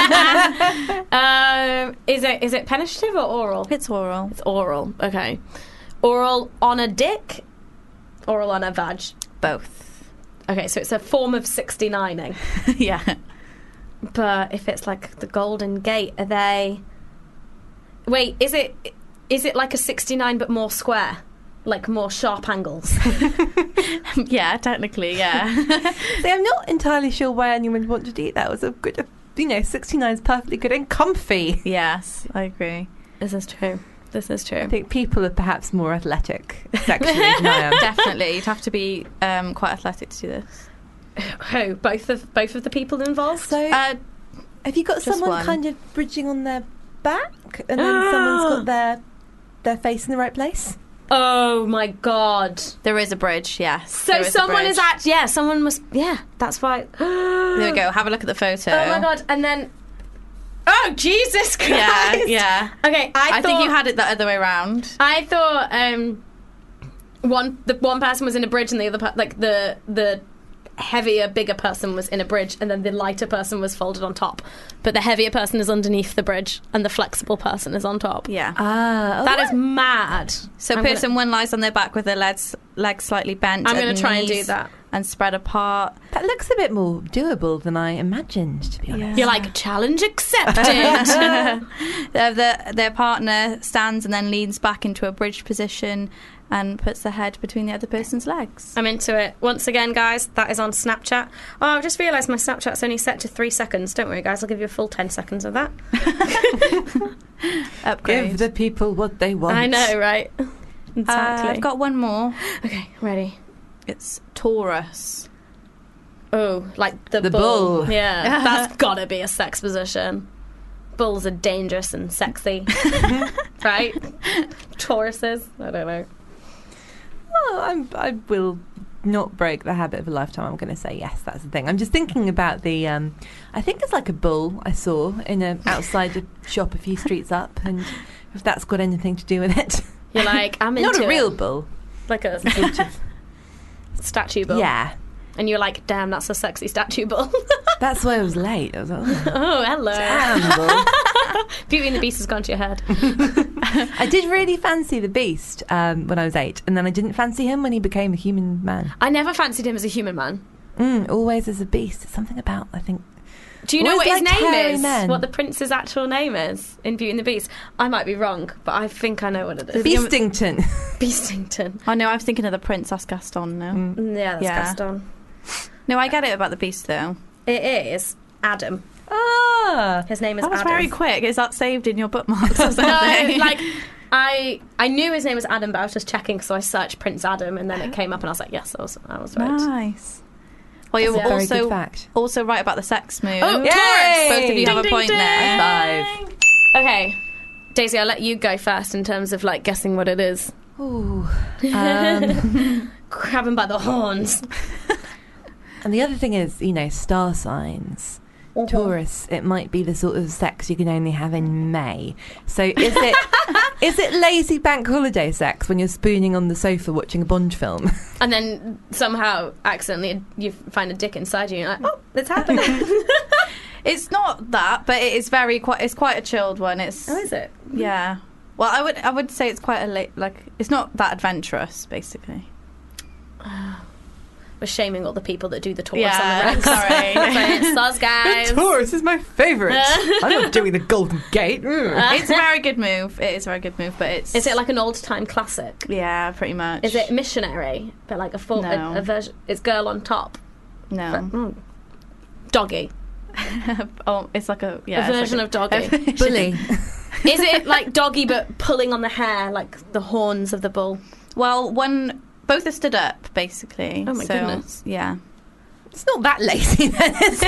Um, is it is it penetrative or oral? It's oral. It's oral. Okay, oral on a dick, oral on a vag. Both. Okay, so it's a form of sixty-nining. Yeah. But if it's like the Golden Gate, are they? Wait, is it is it like a sixty-nine but more square, like more sharp angles? Yeah, technically, yeah. See, I'm not entirely sure why anyone would want to eat that. It was a good, you know, sixty-nine is perfectly good and comfy. Yes, I agree. This is true. This is true. I think people are perhaps more athletic sexually than I am. Definitely. You'd have to be um, quite athletic to do this. Who? Both of both of the people involved? So, Uh, have you got just someone one. kind of bridging on their back, and then someone's got their their face in the right place? Oh my god! there is a bridge, yes. So There is a someone bridge. is at yeah. Someone must yeah. That's why. There we go. Have a look at the photo. Oh my god! And then. Oh Jesus Christ! Yeah, yeah. Okay, I, I thought, think you had it the other way around. I thought um, one the one person was in a bridge and the other per- like the the heavier, bigger person was in a bridge, and then the lighter person was folded on top. But the heavier person is underneath the bridge, and the flexible person is on top. Yeah. Ah, That is mad. So I'm person gonna, one lies on their back with their legs legs slightly bent. I'm at going to the try and do knees that. and spread apart. that looks a bit more doable than I imagined, to be honest. You're like, challenge accepted. Their, their, their partner stands and then leans back into a bridge position and puts their head between the other person's legs. I'm into it. Once again, guys, that is on Snapchat. Oh, I've just realised my Snapchat's only set to three seconds. Don't worry, guys. I'll give you a full ten seconds of that. Upgrade. Give the people what they want. I know, right? Uh, Exactly. I've got one more. Okay, ready. It's Taurus. Oh, like the, The bull. bull. Yeah, that's gotta be a sex position. Bulls are dangerous and sexy, right? Tauruses, I don't know. Oh, I'm, I will not break the habit of a lifetime. I'm going to say yes. That's the thing. I'm just thinking about the. Um, I think it's like a bull I saw in a outside a shop a few streets up, and if that's got anything to do with it. You're like, I'm into Not a it. real bull. like a statue bull. Yeah. And you're like, damn, that's a sexy statue bull. That's why I was late. I was like, oh, Oh, hello. damn, bull. Beauty and the Beast has gone to your head. I did really fancy the Beast um, when I was eight, and then I didn't fancy him when he became a human man. I never fancied him as a human man. Mm, always as a beast. It's something about, I think, Do you know Always what his liked name hairy is? men. What the prince's actual name is in Beauty and the Beast? I might be wrong, but I think I know what it is. Beastington. Beastington. Oh no, I was thinking of the prince. That's Gaston now. Mm. Yeah, that's Yeah. Gaston. No, I get it about the beast though. It is Adam. Ah. His name is That was Adam. very quick. Is that saved in your bookmarks or something? No, like I I knew his name was Adam, but I was just checking, so I searched Prince Adam, and then it came up, and I was like, yes, I was, I was right. Nice. Well, you're That's a very also good fact. also right about the sex move. Oh, Yay! Taurus! Both of you Ding, have a ding, point ding. there. Five. Okay, Daisy, I'll let you go first in terms of like guessing what it is. Ooh. Um, Grab him by the horns. and the other thing is, you know, star signs. Uh-huh. Taurus, it might be the sort of sex you can only have in May. So is it is it lazy bank holiday sex when you're spooning on the sofa watching a Bond film? And then somehow, accidentally, you find a dick inside you, and you're like, oh, it's happening. It's not that, but it is very quite. It's quite a chilled one. It's Oh, is it? yeah. Well, I would I would say it's quite a late. Like it's not that adventurous, basically. We're shaming all the people that do the tours Yeah, on the ranks. sorry. So it's us, guys. Taurus is my favourite. I'm not doing the Golden Gate. Mm. It's a very good move. It is a very good move, but it's Is it like an old-time classic? yeah, pretty much. Is it missionary, but like a full No. a, a version? It's girl on top. no? Mm. Doggy. Oh, it's like a yeah, a it's version like of doggy. a- Bully. Is it like doggy but pulling on the hair, like the horns of the bull? Well, one both are stood up basically. Oh my so, goodness. Yeah. It's not that lazy then, is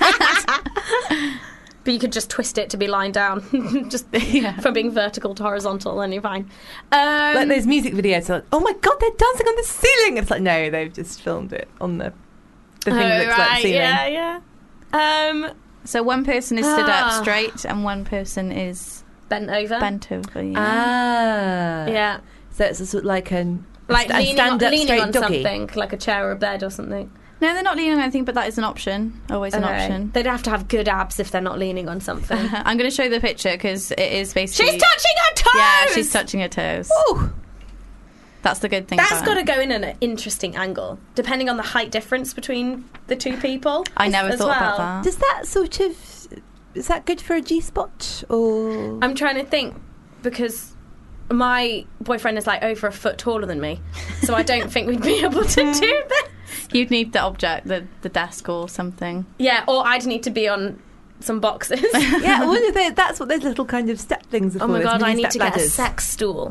it? But you could just twist it to be lying down, just Yeah. from being vertical to horizontal, and you're fine. Um, Like those music videos, like, oh my god, they're dancing on the ceiling. It's like, no, they've just filmed it on the the thing that oh, looks like right, the ceiling. yeah, yeah. Um, So one person is stood Ah. up straight, and one person is bent over. bent over. Yeah. Ah. Yeah, So it's a sort of like an like a leaning, on, stand-up leaning straight on doggy. something, like a chair or a bed or something. No, they're not leaning on anything, but that is an option. Always an Okay. option. They'd have to have good abs if they're not leaning on something. I'm going to show you the picture because it is basically. She's touching her toes. Yeah, she's touching her toes. Ooh. That's the good thing. That's about got to it. go in an interesting angle, depending on the height difference between the two people. I never as thought well. about that. Does that sort of is that good for a G spot or? I'm trying to think because my boyfriend is like over a foot taller than me, so I don't think we'd be able to do that. You'd need the object, the, the desk or something. Yeah, or I'd need to be on some boxes. Yeah, well, they, that's what those little kind of step things are Oh for. my those god, I mini need to step get a ladders. sex stool.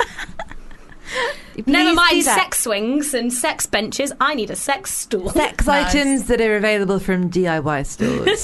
Please Never do mind that. sex swings and sex benches. I need a sex stool. Sex Nice. items that are available from D I Y stores.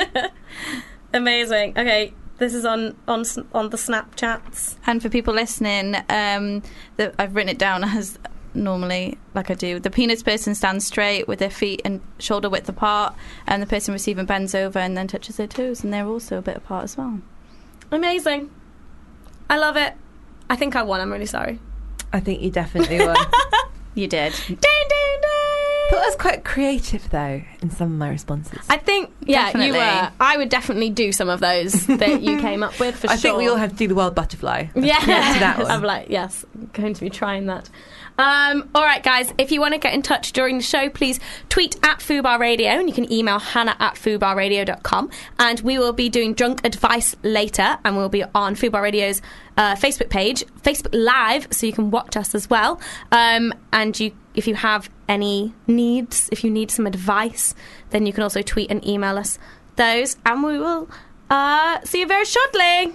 Amazing. Okay, this is on on s- on the Snapchats. And for people listening, um, the, I've written it down as normally, like I do. The penis person stands straight with their feet and shoulder width apart, and the person receiving bends over and then touches their toes, and they're also a bit apart as well. Amazing. I love it. I think I won. I'm really sorry. I think you definitely won. You did. Ding, ding, ding. I thought I was quite creative though in some of my responses. I think, yeah, Definitely. you were. I would definitely do some of those that you came up with for I sure. think we all have to do the wild butterfly. Yeah, Yes, to that one. I'm like, yes, I'm going to be trying that. Um, all right, guys, if you want to get in touch during the show, please tweet at Fubar Radio, and you can email hannah at fubar radio dot com, and we will be doing drunk advice later, and we'll be on Fubar Radio's uh, Facebook page, Facebook Live, so you can watch us as well. Um, and you, if you have any needs, if you need some advice, then you can also tweet and email us those, and we will uh, see you very shortly.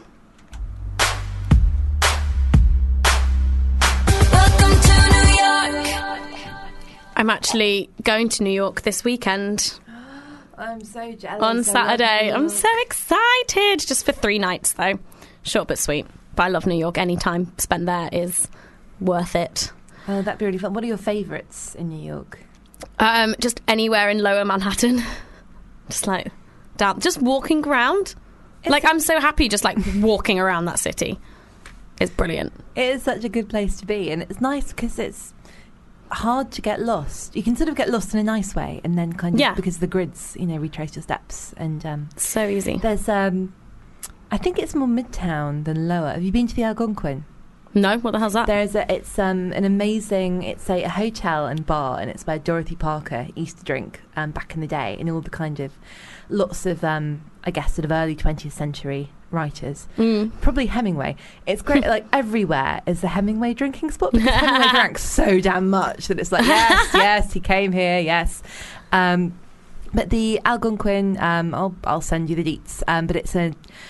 I'm actually going to New York this weekend I'm so jealous. on Saturday. I'm so excited. Just for three nights, though. Short but sweet. But I love New York. Any time spent there is worth it. Oh, that'd be really fun. What are your favourites in New York? Um, just anywhere in Lower Manhattan. Just like down, just walking around. Like I'm so happy just like walking around that city. It's brilliant. It is such a good place to be, and it's nice because it's hard to get lost. You can sort of get lost in a nice way, and then kind of Yeah. because the grids, you know, retrace your steps. And um, So easy. there's, um, I think it's more Midtown than Lower. Have you been to the Algonquin? No, what the hell's that? There's a, it's um, an amazing, it's a, a hotel and bar, and it's where Dorothy Parker used to drink um, back in the day, and all the kind of, lots of, um, I guess, sort of early twentieth century writers. Mm. Probably Hemingway. It's great, like, everywhere is a Hemingway drinking spot, because Hemingway drank so damn much that it's like, yes, yes, he came here, yes. Um, but the Algonquin, um, I'll, I'll send you the deets, um, but it's a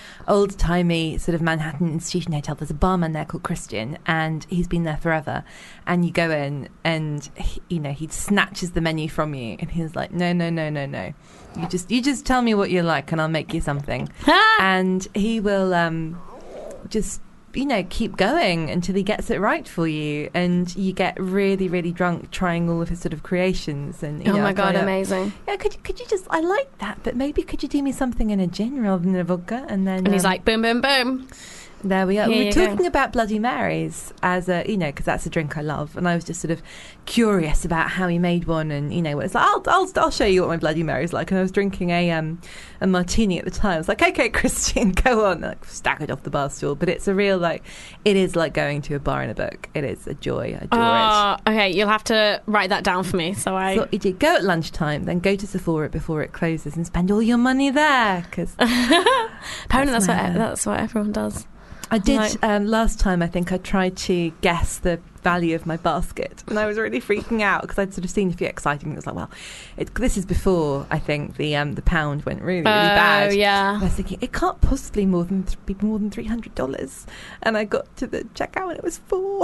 old-timey sort of Manhattan institution hotel. There's a barman there called Christian, and he's been there forever. And you go in, and he, you know, he snatches the menu from you, and he's like, no, no, no, no, no. You just you just tell me what you like, and I'll make you something. And he will um, just, you know, keep going until he gets it right for you, and you get really, really drunk trying all of his sort of creations. And you oh know, my I god, go, amazing! Yeah, could you, could you just? I like that, but maybe could you do me something in a gin rather than a vodka? And then And he's um, like, boom, boom, boom. There we are. Here We were you talking go. about Bloody Marys as a, you know, because that's a drink I love, and I was just sort of curious about how he made one, and you know, it's like I'll I'll I'll show you what my Bloody Mary's like. And I was drinking a um a martini at the time. I was like, okay, Christian, go on. And, like, staggered off the bar stool, but it's a real like, it is like going to a bar in a book. It is a joy. I adore it. Oh, okay, you'll have to write that down for me. So I. So what you do, go at lunchtime, then go to Sephora before it closes, and spend all your money there. Because apparently that's, that's what my- that's what everyone does. I did Right. um, last time. I think I tried to guess the value of my basket, and I was really freaking out because I'd sort of seen a few exciting things. Like, well, it, this is before I think the um, the pound went really really Oh, bad. yeah. And I was thinking it can't possibly more than th- be more than three hundred dollars, and I got to the checkout and it was four.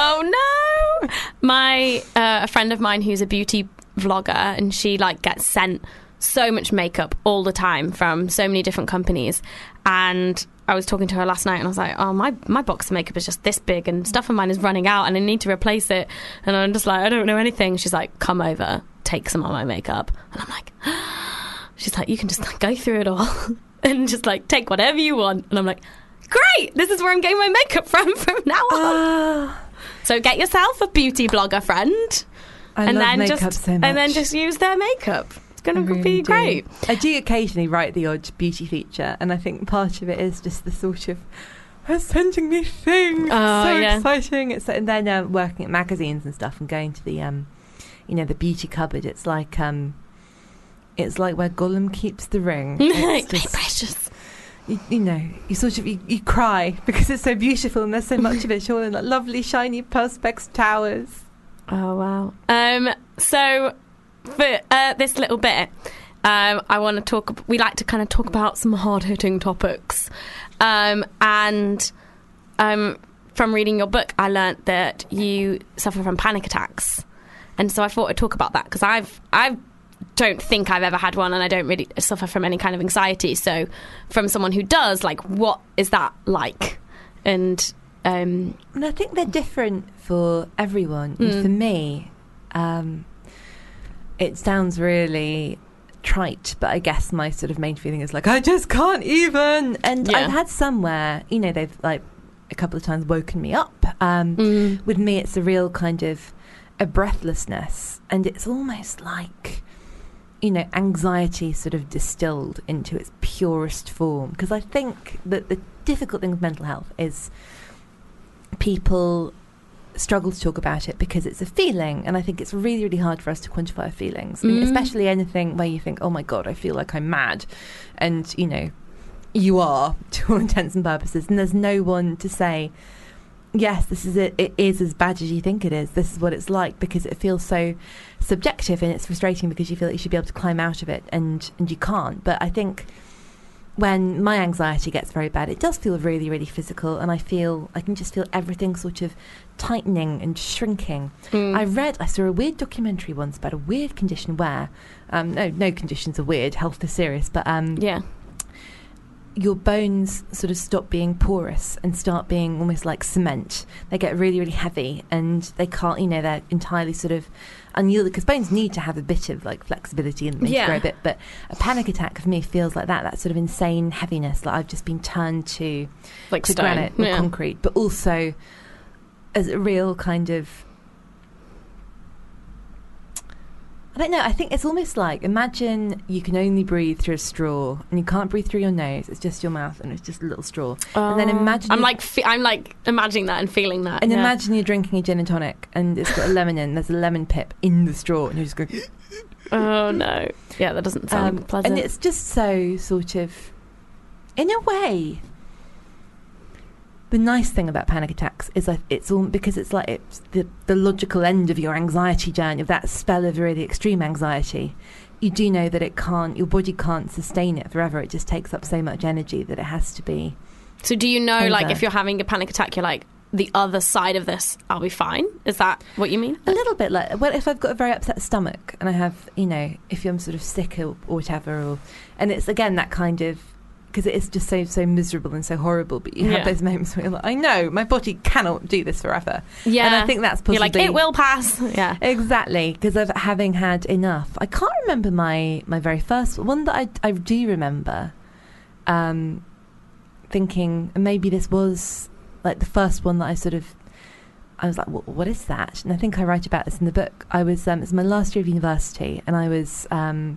Oh no! My uh, a friend of mine who's a beauty vlogger, and she like gets sent so much makeup all the time from so many different companies, and I was talking to her last night, and I was like, oh, my, my box of makeup is just this big, and stuff of mine is running out, and I need to replace it. And I'm just like, I don't know anything. She's like, come over, take some of my makeup. And I'm like, she's like, you can just like, go through it all and just like take whatever you want. And I'm like, great, this is where I'm getting my makeup from from now on. So get yourself a beauty blogger friend, I and love then makeup just so much. and then just use their makeup. It's going I to really be do. great. I do occasionally write the odd beauty feature, and I think part of it is just the sort of they're sending me things. Oh, so yeah. exciting! It's and then uh, working at magazines and stuff, and going to the um, you know, the beauty cupboard. It's like um, it's like where Gollum keeps the ring. It's Hey, just, precious. you, you know, you sort of you, you cry because it's so beautiful, and there's so much of it, all in like lovely shiny perspex towers. Oh wow. Um. So for uh, this little bit, um, I want to talk. We like to kind of talk about some hard-hitting topics, um, and um, from reading your book, I learnt that you suffer from panic attacks, and so I thought I'd talk about that because I've I don't think I've ever had one, and I don't really suffer from any kind of anxiety. So, from someone who does, like, what is that like? And um, And I think they're different for everyone. Mm. And for me, um, it sounds really trite, but I guess my sort of main feeling is like, I just can't even. And Yeah. I've had some where, you know, they've like a couple of times woken me up. Um, Mm. With me, it's a real kind of a breathlessness. And it's almost like, you know, anxiety sort of distilled into its purest form. Because I think that the difficult thing with mental health is people struggle to talk about it because it's a feeling, and I think it's really, really hard for us to quantify our feelings. I mean, Mm. especially anything where you think, oh my God, I feel like I'm mad. And, you know, you are to all intents and purposes. And there's no one to say, yes, this is it. It is as bad as you think it is. This is what it's like, because it feels so subjective, and it's frustrating because you feel like you should be able to climb out of it, and, and you can't. But I think when my anxiety gets very bad, it does feel really, really physical, and I feel I can just feel everything sort of tightening and shrinking. Mm. I read, I saw a weird documentary once about a weird condition where, um, no, no conditions are weird, health is serious, but um, yeah. your bones sort of stop being porous and start being almost like cement. They get really, really heavy, and they can't, you know, they're entirely sort of unyielding, because bones need to have a bit of like flexibility and they Yeah. grow a bit. But a panic attack for me feels like that, that sort of insane heaviness, like I've just been turned to, Like to stone. granite or Yeah. concrete, but also as a real kind of, I don't know. I think it's almost like, imagine you can only breathe through a straw, and you can't breathe through your nose. It's just your mouth, and it's just a little straw. Oh. And then imagine I'm you- like fe- I'm like imagining that and feeling that. and yeah. imagine you're drinking a gin and tonic, and it's got a lemon in. There's a lemon pip in the straw, and you're just going. Oh no! Yeah, that doesn't sound Um, pleasant. and it's just so sort of, in a way. The nice thing about panic attacks is that it's all because it's like it's the the logical end of your anxiety journey, of that spell of really extreme anxiety. You do know that it can't, your body can't sustain it forever. It just takes up so much energy that it has to be. So do you know, over. like, if you're having a panic attack, you're like, the other side of this, I'll be fine? Is that what you mean? A little bit like, well, if I've got a very upset stomach and I have, you know, if I'm sort of sick or, or whatever, or, and it's again that kind of, because it is just so so miserable and so horrible, but you Yeah. have those moments where you're like, I know, my body cannot do this forever. Yeah. And I think that's possibly... You're like, it will pass. Yeah. Exactly, because of having had enough. I can't remember my, my very first one that I, I do remember um, thinking, maybe this was like the first one that I sort of, I was like, what, what is that? And I think I write about this in the book. I was, um, it was my last year of university, and I was um,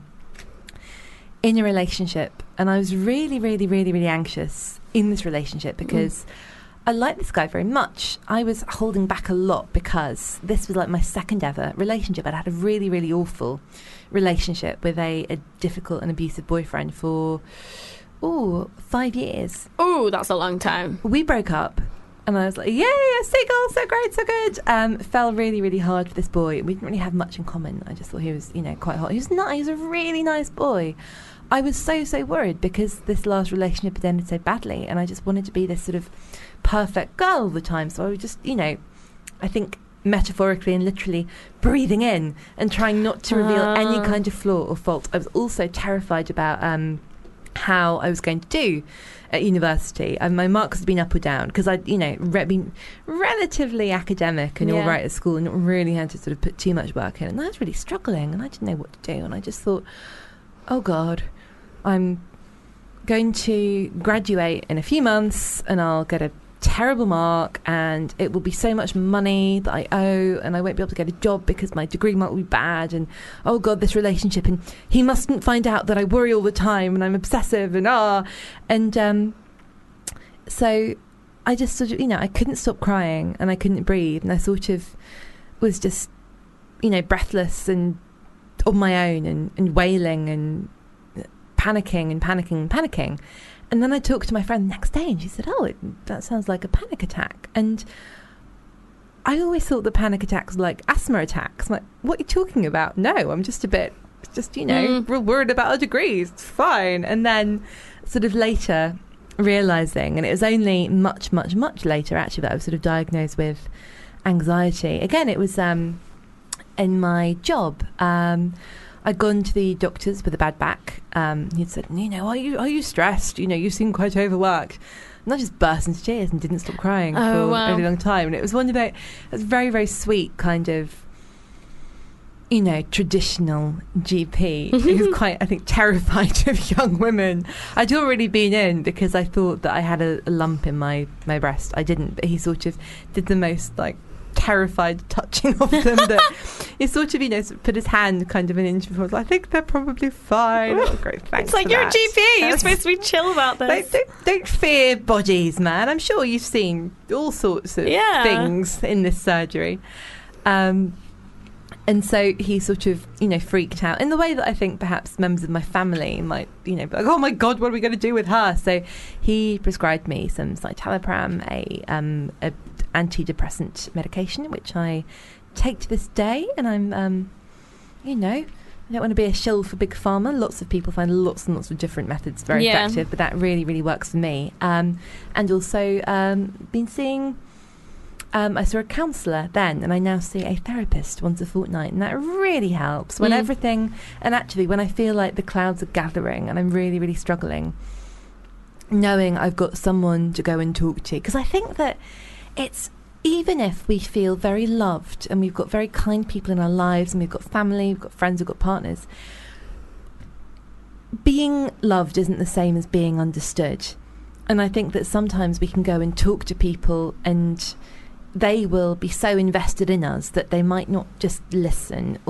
in a relationship, and I was really, really, really, really anxious in this relationship because mm. I liked this guy very much. I was holding back a lot because this was like my second ever relationship. I'd had a really, really awful relationship with a, a difficult and abusive boyfriend for, oh, five years. Oh, that's a long time. We broke up. And I was like, yeah, yeah, single, so great, so good. Um, fell really, really hard for this boy. We didn't really have much in common. I just thought he was, you know, quite hot. He was nice. He was a really nice boy. I was so, so worried because this last relationship had ended so badly, and I just wanted to be this sort of perfect girl all the time. So I was just, you know, I think metaphorically and literally breathing in and trying not to reveal uh. any kind of flaw or fault. I was also terrified about um, how I was going to do at university. And my marks had been up or down because I'd, you know, re- been relatively academic and Yeah. all right at school and not really had to sort of put too much work in. And I was really struggling and I didn't know what to do. And I just thought, oh God, I'm going to graduate in a few months and I'll get a terrible mark and it will be so much money that I owe and I won't be able to get a job because my degree mark will be bad, and oh God, this relationship, and he mustn't find out that I worry all the time and I'm obsessive and ah and um so I just sort of, you know, I couldn't stop crying and I couldn't breathe, and I sort of was just, you know, breathless and on my own and, and wailing and panicking and panicking and panicking. And then I talked to my friend the next day and she said, oh, it, that sounds like a panic attack. And I always thought that panic attacks were like asthma attacks. I'm like, what are you talking about? No, I'm just a bit, just, you know, Mm. we're worried about our degrees. It's fine. And then sort of later realising, and it was only much, much, much later actually that I was sort of diagnosed with anxiety. Again, it was um, in my job. Um I'd gone to the doctors with a bad back. Um, he'd said, you know, are you are you stressed? You know, you seem quite overworked. And I just burst into tears and didn't stop crying Oh, for wow. a really long time. And it was one of the, it was very, very sweet kind of, you know, traditional G P who's quite, I think, terrified of young women. I'd already been in because I thought that I had a, a lump in my, my breast. I didn't, but he sort of did the most, like, terrified touching of them that he sort of, you know, put his hand kind of an inch before. I think they're probably fine. Oh, great, thanks. It's like for you're that. a G P. You're Yes. supposed to be chill about Don't, this. don't, don't fear bodies, man. I'm sure you've seen all sorts of Yeah. things in this surgery. Um, and so he sort of, you know, freaked out in the way that I think perhaps members of my family might, you know, be like, oh my God, what are we going to do with her? So he prescribed me some citalopram, a, um, a antidepressant medication, which I take to this day. And I'm, um, you know, I don't want to be a shill for Big Pharma. Lots of people find lots and lots of different methods very Yeah. effective, but that really, really works for me. Um, and also um, been seeing... Um, I saw a counsellor then, and I now see a therapist once a fortnight, and that really helps when Mm. everything, and actually when I feel like the clouds are gathering and I'm really, really struggling, knowing I've got someone to go and talk to. Because I think that it's, even if we feel very loved and we've got very kind people in our lives and we've got family, we've got friends, we've got partners, being loved isn't the same as being understood. And I think that sometimes we can go and talk to people and they will be so invested in us that they might not just listen, or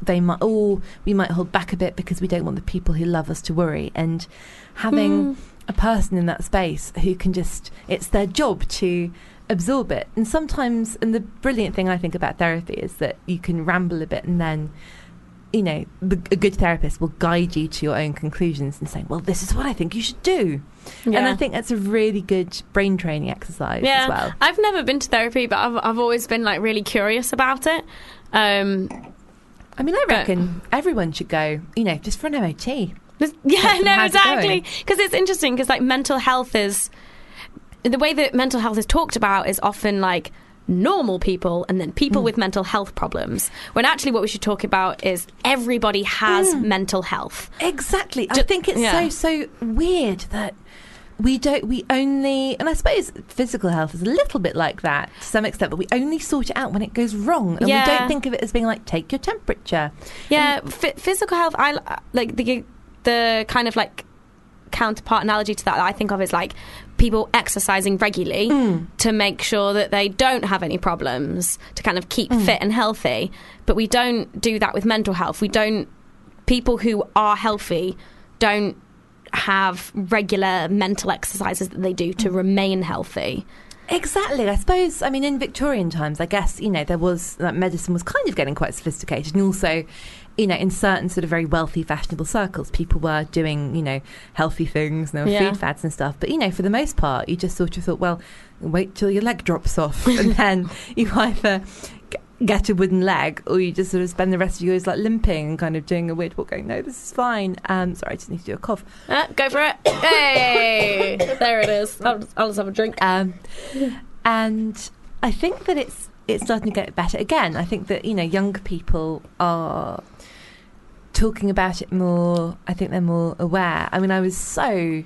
they might, or we might hold back a bit because we don't want the people who love us to worry. And having mm. a person in that space who can just, it's their job to absorb it. And sometimes, and the brilliant thing I think about therapy is that you can ramble a bit and then, you know, the, a good therapist will guide you to your own conclusions and say, well, this is what I think you should do. Yeah. And I think that's a really good brain training exercise yeah. as well. I've never been to therapy, but I've, I've always been like really curious about it. Um, I mean, I reckon but, everyone should go, you know, just for an M O T. Yeah, no, exactly. Because it's interesting because like mental health is, the way that mental health is talked about is often like normal people and then people mm. with mental health problems, when actually what we should talk about is everybody has mm. mental health. Exactly. D- I think it's yeah. so so weird that we don't we only, and I suppose physical health is a little bit like that to some extent, but we only sort it out when it goes wrong, and yeah. we don't think of it as being like, take your temperature. Yeah, f- physical health, I like the the kind of like counterpart analogy to that, that I think of is like people exercising regularly mm. to make sure that they don't have any problems, to kind of keep mm. fit and healthy. But we don't do that with mental health. We don't, people who are healthy don't have regular mental exercises that they do to mm. remain healthy. Exactly. I suppose, I mean, in Victorian times, I guess, you know, there was, that medicine was kind of getting quite sophisticated, and also, you know, in certain sort of very wealthy, fashionable circles, people were doing, you know, healthy things, and there were yeah. food fads and stuff. But, you know, for the most part, you just sort of thought, well, wait till your leg drops off, and then you either g- get a wooden leg, or you just sort of spend the rest of your lives like limping and kind of doing a weird walk, going, no, this is fine. Um, sorry, I just need to do a cough. Uh, go for it. Hey, there it is. I'll just, I'll just have a drink. Um, and I think that it's it's starting to get better again. I think that, you know, younger people are talking about it more. I think they're more aware. I mean, I was so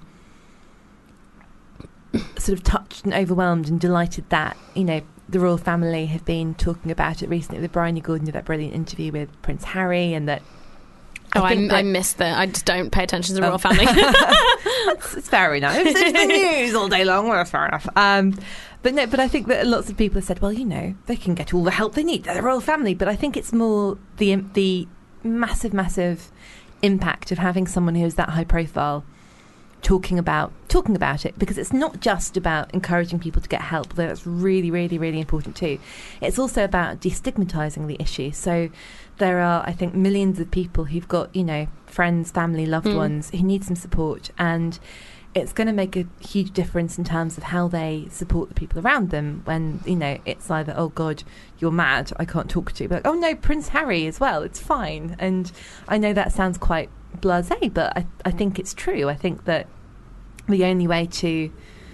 sort of touched and overwhelmed and delighted that, you know, the royal family have been talking about it recently. With Bryony Gordon did that brilliant interview with Prince Harry, and that Oh, I, I, I missed that. I just don't pay attention to the royal oh. family. That's, it's fair enough. It's, it's the news all day long. Well, that's fair enough. Um, but no, but I think that lots of people have said, well, you know, they can get all the help they need. They're the royal family. But I think it's more the the massive, massive impact of having someone who is that high profile talking about talking about it, because it's not just about encouraging people to get help, though that's really, really, really important too. It's also about destigmatizing the issue. So there are, I think, millions of people who've got, you know, friends, family, loved mm. ones who need some support, and it's going to make a huge difference in terms of how they support the people around them when, you know, it's either, oh God, you're mad, I can't talk to you, but like, oh no, Prince Harry as well, it's fine. And I know that sounds quite blasé, but I, I think it's true. I think that the only way to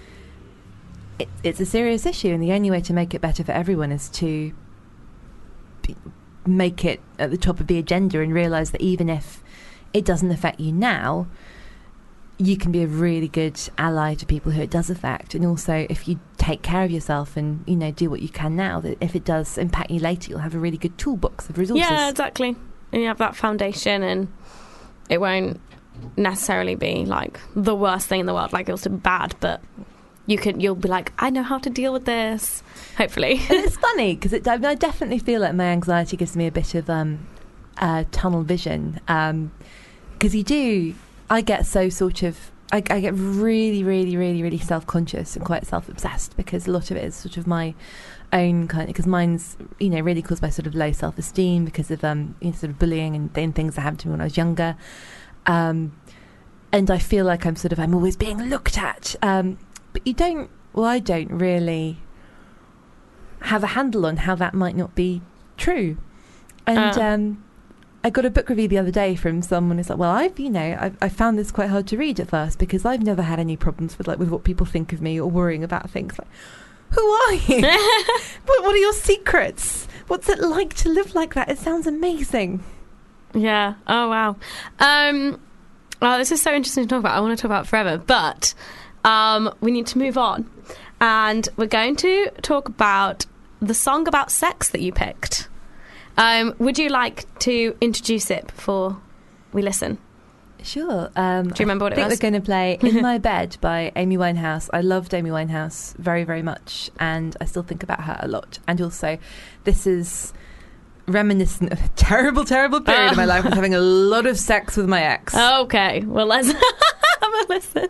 it, it's a serious issue, and the only way to make it better for everyone is to be, make it at the top of the agenda, and realise that even if it doesn't affect you now, you can be a really good ally to people who it does affect. And also, if you take care of yourself and, you know, do what you can now, that if it does impact you later, you'll have a really good toolbox of resources. Yeah, exactly. And you have that foundation, and it won't necessarily be like the worst thing in the world, like it's bad, but you could you'll be like, I know how to deal with this, hopefully. And it's funny because it, I definitely feel like my anxiety gives me a bit of um uh tunnel vision, um because you do I get so sort of I, I get really really really really self-conscious and quite self-obsessed, because a lot of it is sort of my own kind of, because mine's, you know, really caused by sort of low self-esteem because of um you know, sort of bullying and then things that happened to me when I was younger. Um, and I feel like I'm sort of, I'm always being looked at. Um, but you don't, well, I don't really have a handle on how that might not be true. And uh. um, I got a book review the other day from someone who's like, well, I've, you know, I've, I found this quite hard to read at first because I've never had any problems with like with what people think of me or worrying about things. Like, who are you? what, what are your secrets? What's it like to live like that? It sounds amazing. Yeah. Oh, wow. Um, well, this is so interesting to talk about. I want to talk about it forever, but um, we need to move on. And we're going to talk about the song about sex that you picked. Um, would you like to introduce it before we listen? Sure. Um, Do you remember what it was? I think was? we're going to play In My Bed by Amy Winehouse. I loved Amy Winehouse very, very much, and I still think about her a lot. And also, this is reminiscent of a terrible, terrible period of my life. I was having a lot of sex with my ex. Okay, well, let's have a listen.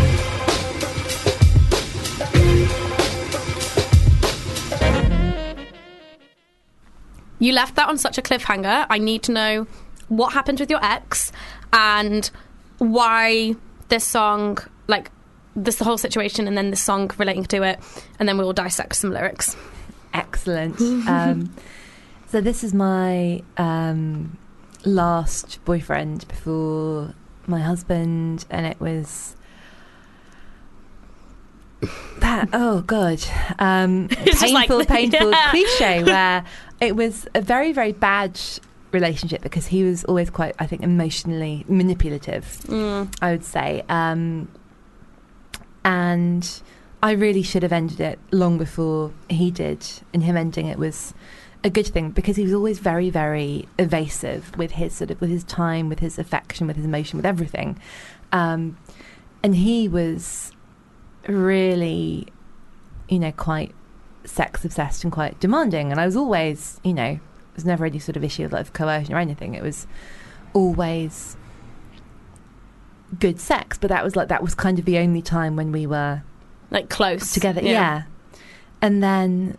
You left that on such a cliffhanger. I need to know what happened with your ex and why this song, like, this the whole situation, and then the song relating to it, and then we will dissect some lyrics. Excellent. um, so this is my um, last boyfriend before my husband, and it was that. Oh God, um, just painful, like- painful Yeah. cliche where it was a very, very bad relationship because he was always quite, I think, emotionally manipulative. Mm. I would say. Um, And I really should have ended it long before he did. And him ending it was a good thing because he was always very, very evasive with his sort of with his time, with his affection, with his emotion, with everything. Um, and he was really, you know, quite sex obsessed and quite demanding. And I was always, you know, it was never any sort of issue of, like, of coercion or anything. It was always good sex, but that was like that was kind of the only time when we were Like, close. together. Yeah. And then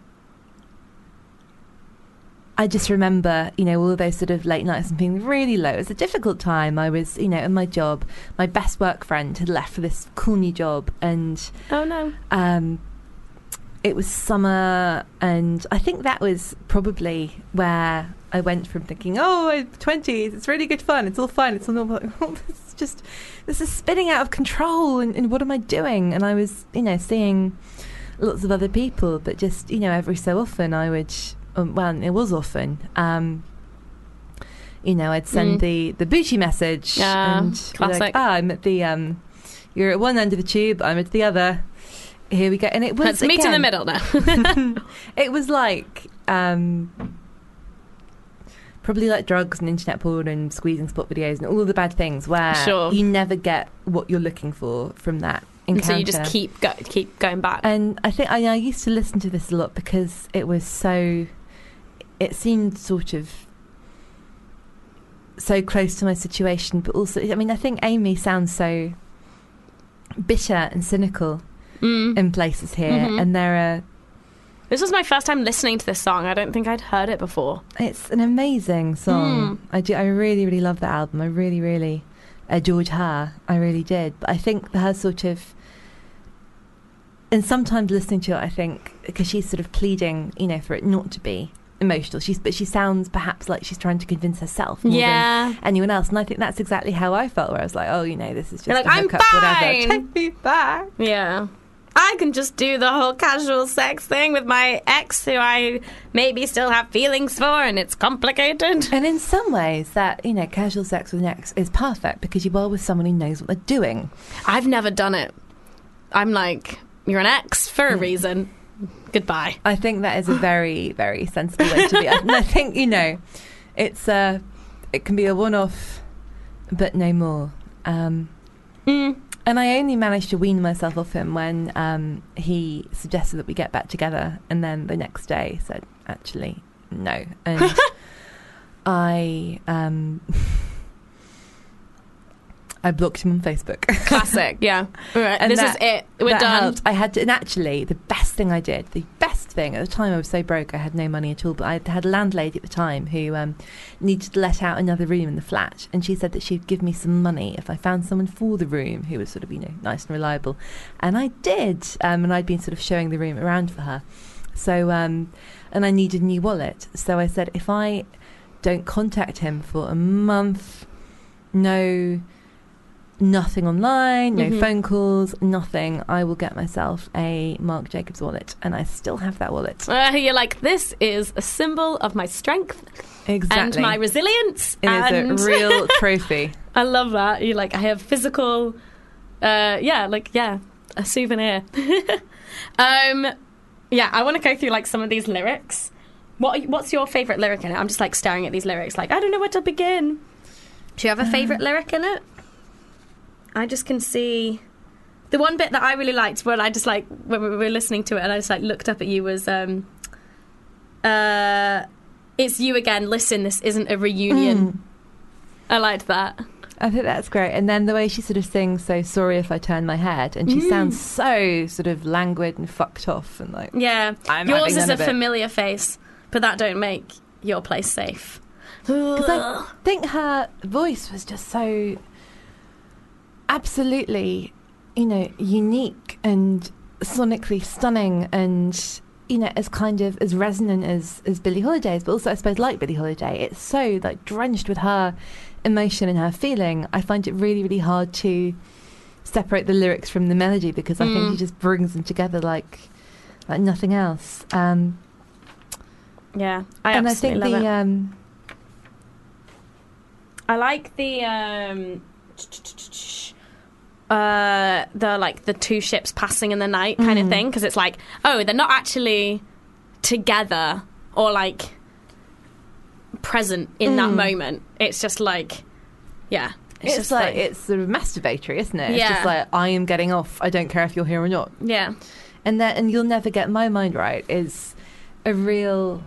I just remember, you know, all those sort of late nights and being really low. It was a difficult time. I was, you know, in my job, my best work friend had left for this cool new job, and Oh, no. um it was summer, and I think that was probably where I went from thinking, oh, I'm twenties, it's really good fun, it's all fine, it's all normal. Oh, this is just, this is spinning out of control, and, and what am I doing? And I was, you know, seeing lots of other people, but just, you know, every so often I would, um, well, it was often, um, you know, I'd send Mm. the, the booty message, Yeah, and be classic. like, ah, I'm at the, um, you're at one end of the tube, I'm at the other. Here we go. And it was, Let's meet in the again, middle now. it was like um, probably like drugs and internet porn and squeezing spot videos and all of the bad things where Sure. you never get what you're looking for from that And encounter. so you just keep go- keep going back. And I think I, I used to listen to this a lot because it was so, it seemed sort of so close to my situation, but also, I mean, I think Amy sounds so bitter and cynical Mm. in places here, Mhm. and there are, This was my first time listening to this song. I don't think I'd heard it before. it's an amazing song. I do, I really, really love that album. I really, really adored her. I really did. But I think her sort of, and sometimes listening to it, I think, because she's sort of pleading, you know, for it not to be emotional. She's, but she sounds perhaps like she's trying to convince herself more Yeah. than anyone else. And I think that's exactly how I felt, where I was like, oh, you know, this is just You're like, a I'm hookup, whatever. fine. Take me back. Yeah. I can just do the whole casual sex thing with my ex who I maybe still have feelings for, and it's complicated. And in some ways, that, you know, casual sex with an ex is perfect because you are with someone who knows what they're doing. I've never done it. I'm like, you're an ex for a reason. Goodbye. I think that is a very, very sensible way to be. And I think, you know, it's a, it can be a one-off, but no more. Um, Mm. and I only managed to wean myself off him when um, he suggested that we get back together, and then the next day said, actually, no. And I, um, I blocked him on Facebook. Classic, yeah. All right, And this that- is it. We're that done. helped. I had to, and actually, the best thing I did, the best thing at the time, I was so broke, I had no money at all. But I had a landlady at the time who um, needed to let out another room in the flat, and she said that she'd give me some money if I found someone for the room who was sort of, you know, nice and reliable. And I did, um, and I'd been sort of showing the room around for her. So, um, and I needed a new wallet, so I said, if I don't contact him for a month, no. Nothing online, no Mhm. phone calls, nothing. I will get myself a Marc Jacobs wallet, and I still have that wallet. Uh, you're like, this is a symbol of my strength Exactly. and my resilience. It and is a real trophy. I love that. You're like, I have physical, uh, yeah, like, yeah, a souvenir. um, yeah, I want to go through, like, some of these lyrics. What What's your favourite lyric in it? I'm just, like, staring at these lyrics, like, I don't know where to begin. Do you have a favourite lyric in it? I just can see... The one bit that I really liked, when I just, like, when we were listening to it, and I just, like, looked up at you was, um, uh... it's you again. Listen, this isn't a reunion. Mm. I liked that. I think that's great. And then the way she sort of sings, so sorry if I turn my head, and she Mm. sounds so sort of languid and fucked off and like, Yeah, I'm yours having is none a of it. familiar face, but that don't make your place safe. Because I think her voice was just so absolutely, you know, unique and sonically stunning, and you know, as kind of as resonant as as Billie Holiday's, but also I suppose like Billie Holiday, it's so like drenched with her emotion and her feeling. I find it really, really hard to separate the lyrics from the melody, because I think Mm. she just brings them together like like nothing else. Um, Yeah, I and I absolutely think love the it. um, I like the um, uh, the like the two ships passing in the night kind of Mm. thing, because it's like, oh, they're not actually together or like present in that Mm. moment. It's just like, yeah, It's, just like, it's sort of masturbatory, isn't it? It's Yeah. just like, I am getting off. I don't care if you're here or not. yeah, And that, and You'll Never Get My Mind Right is a real.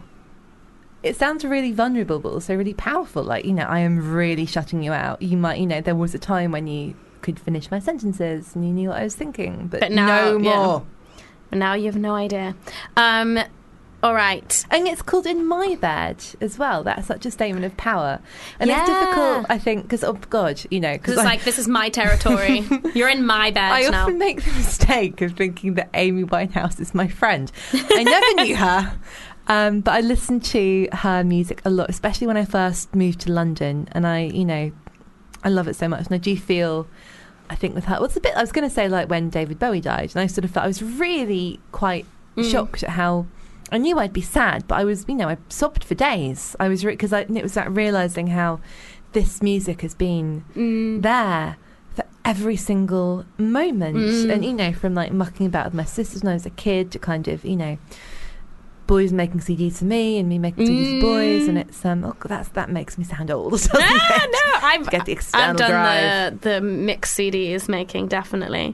It sounds really vulnerable, but also really powerful. Like, you know, I am really shutting you out. You might, you know, there was a time when you could finish my sentences and you knew what I was thinking, but, But now- no yeah. more. but now you have no idea. Um, all right, And it's called In My Bed as well. That's such a statement of power. And Yeah. it's difficult, I think, because, oh God, you know, because it's like, this is my territory. You're in my bed I now. often make the mistake of thinking that Amy Winehouse is my friend. I never knew her, um, but I listened to her music a lot, especially when I first moved to London. And I, you know, I love it so much. And I do feel, I think with her, well, it's a bit, I was going to say like when David Bowie died, and I sort of felt I was really quite Mm. shocked at how, I knew I'd be sad, but I was, you know, I sobbed for days. I was, because re- it was that realising how this music has been Mm. there for every single moment. Mm. And, you know, from like mucking about with my sisters when I was a kid to kind of, you know, boys making C Ds for me and me making C Ds for boys. Mm. And it's, um, oh, God, that's, that makes me sound old. doesn't Ah, it? no, I've, Get the external I've done drive. the, the mix C Ds making, definitely.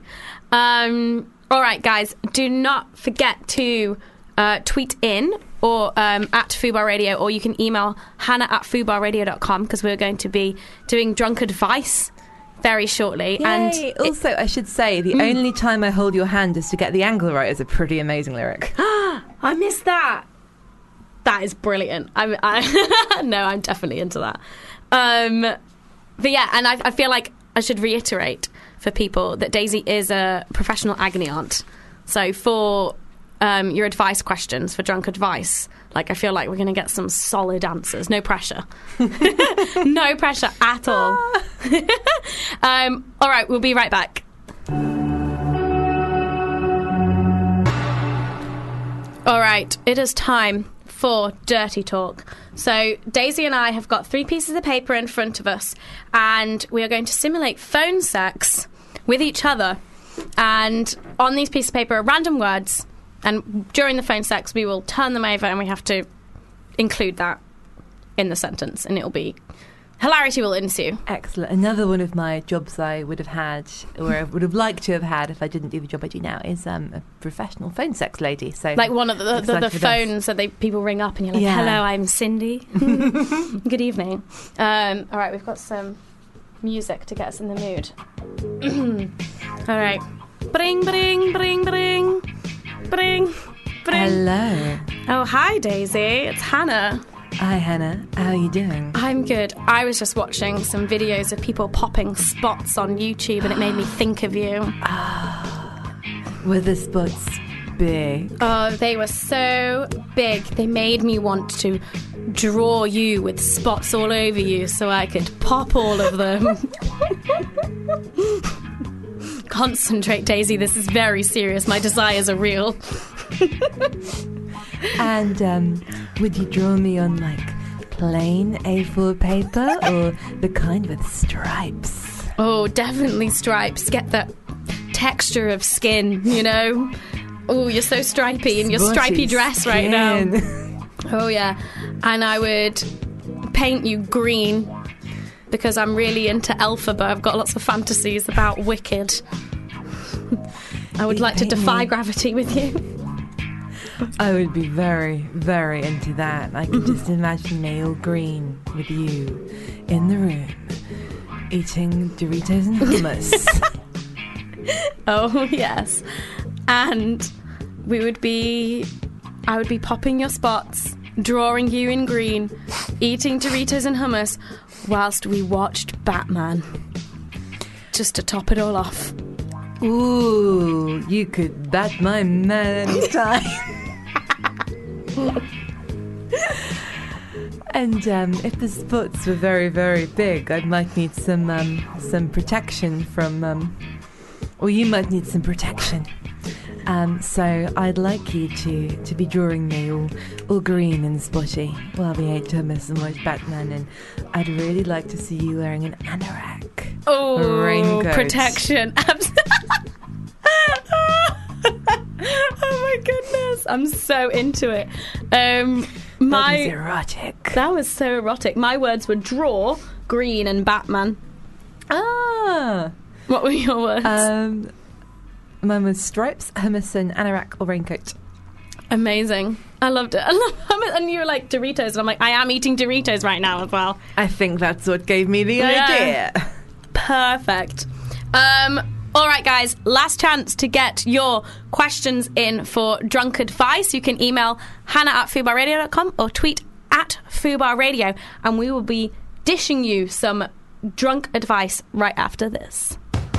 Um, all right, guys, do not forget to uh, tweet in or um, at Fubar Radio, or you can email Hannah at fubar radio dot com, because we're going to be doing Drunk Advice very shortly. Yay. And it- also, I should say, the Mm. only time I hold your hand is to get the angle right is a pretty amazing lyric. I missed that. That is brilliant. I'm, I no, I'm definitely into that. Um, but yeah, and I, I feel like I should reiterate for people that Daisy is a professional agony aunt. So for um, your advice questions for Drunk Advice, like I feel like we're going to get some solid answers. No pressure. No pressure at all. um, all right, we'll be right back. All right, it is time for Dirty Talk. So Daisy and I have got three pieces of paper in front of us, and we are going to simulate phone sex with each other. And on these pieces of paper are random words, and during the phone sex we will turn them over and we have to include that in the sentence, and it'll be hilarity will ensue. Excellent. Another one of my jobs I would have had, or I would have liked to have had if I didn't do the job I do now, is um, a professional phone sex lady. So Like one of the, the, the, excited for this. phones that they people ring up and you're like, Yeah. hello, I'm Cindy. Good evening. Um, all right, we've got some music to get us in the mood. All right. Bring, bring, bring, bring. Bring, bring. Hello. Oh, hi, Daisy. It's Hannah. Hi, Hannah. How are you doing? I'm good. I was just watching some videos of people popping spots on YouTube, and it made me think of you. Were the spots big? Oh, they were so big. They made me want to draw you with spots all over you so I could pop all of them. Concentrate, Daisy. This is very serious. My desires are real. And um, would you draw me on like plain A four paper or the kind with stripes? Oh, definitely stripes. Get that texture of skin, you know? Oh, you're so stripy in your Spotty stripy dress right now. skin. Oh, yeah. And I would paint you green because I'm really into Elphaba. I've got lots of fantasies about Wicked. I would You like to paint defy me. gravity with you. I would be very, very into that. I can just imagine Neil Green with you in the room eating Doritos and hummus. Oh, yes. And we would be... I would be popping your spots, drawing you in green, eating Doritos and hummus, whilst we watched Batman. Just to top it all off. Ooh, you could bat my man anytime. And um, if the spots were very, very big, I might need some um, some protection from... Um, or you might need some protection. Um, so I'd like you to, to be drawing me all, all green and spotty while we ate hummus and watched Batman, and I'd really like to see you wearing an anorak. Oh, raincoat. Protection. Oh my goodness. I'm so into it. Um, my, that was erotic. That was so erotic. My words were draw, green and Batman. Ah. What were your words? Um... Mine was stripes, hummus, and anorak or raincoat. Amazing. I loved it. I love hummus. And you were like Doritos, and I'm like, I am eating Doritos right now as well. I think that's what gave me the Yeah. idea. Perfect. Um, all right, guys. Last chance to get your questions in for Drunk Advice. You can email Hannah at fubar radio dot com or tweet at fubar radio, and we will be dishing you some drunk advice right after this.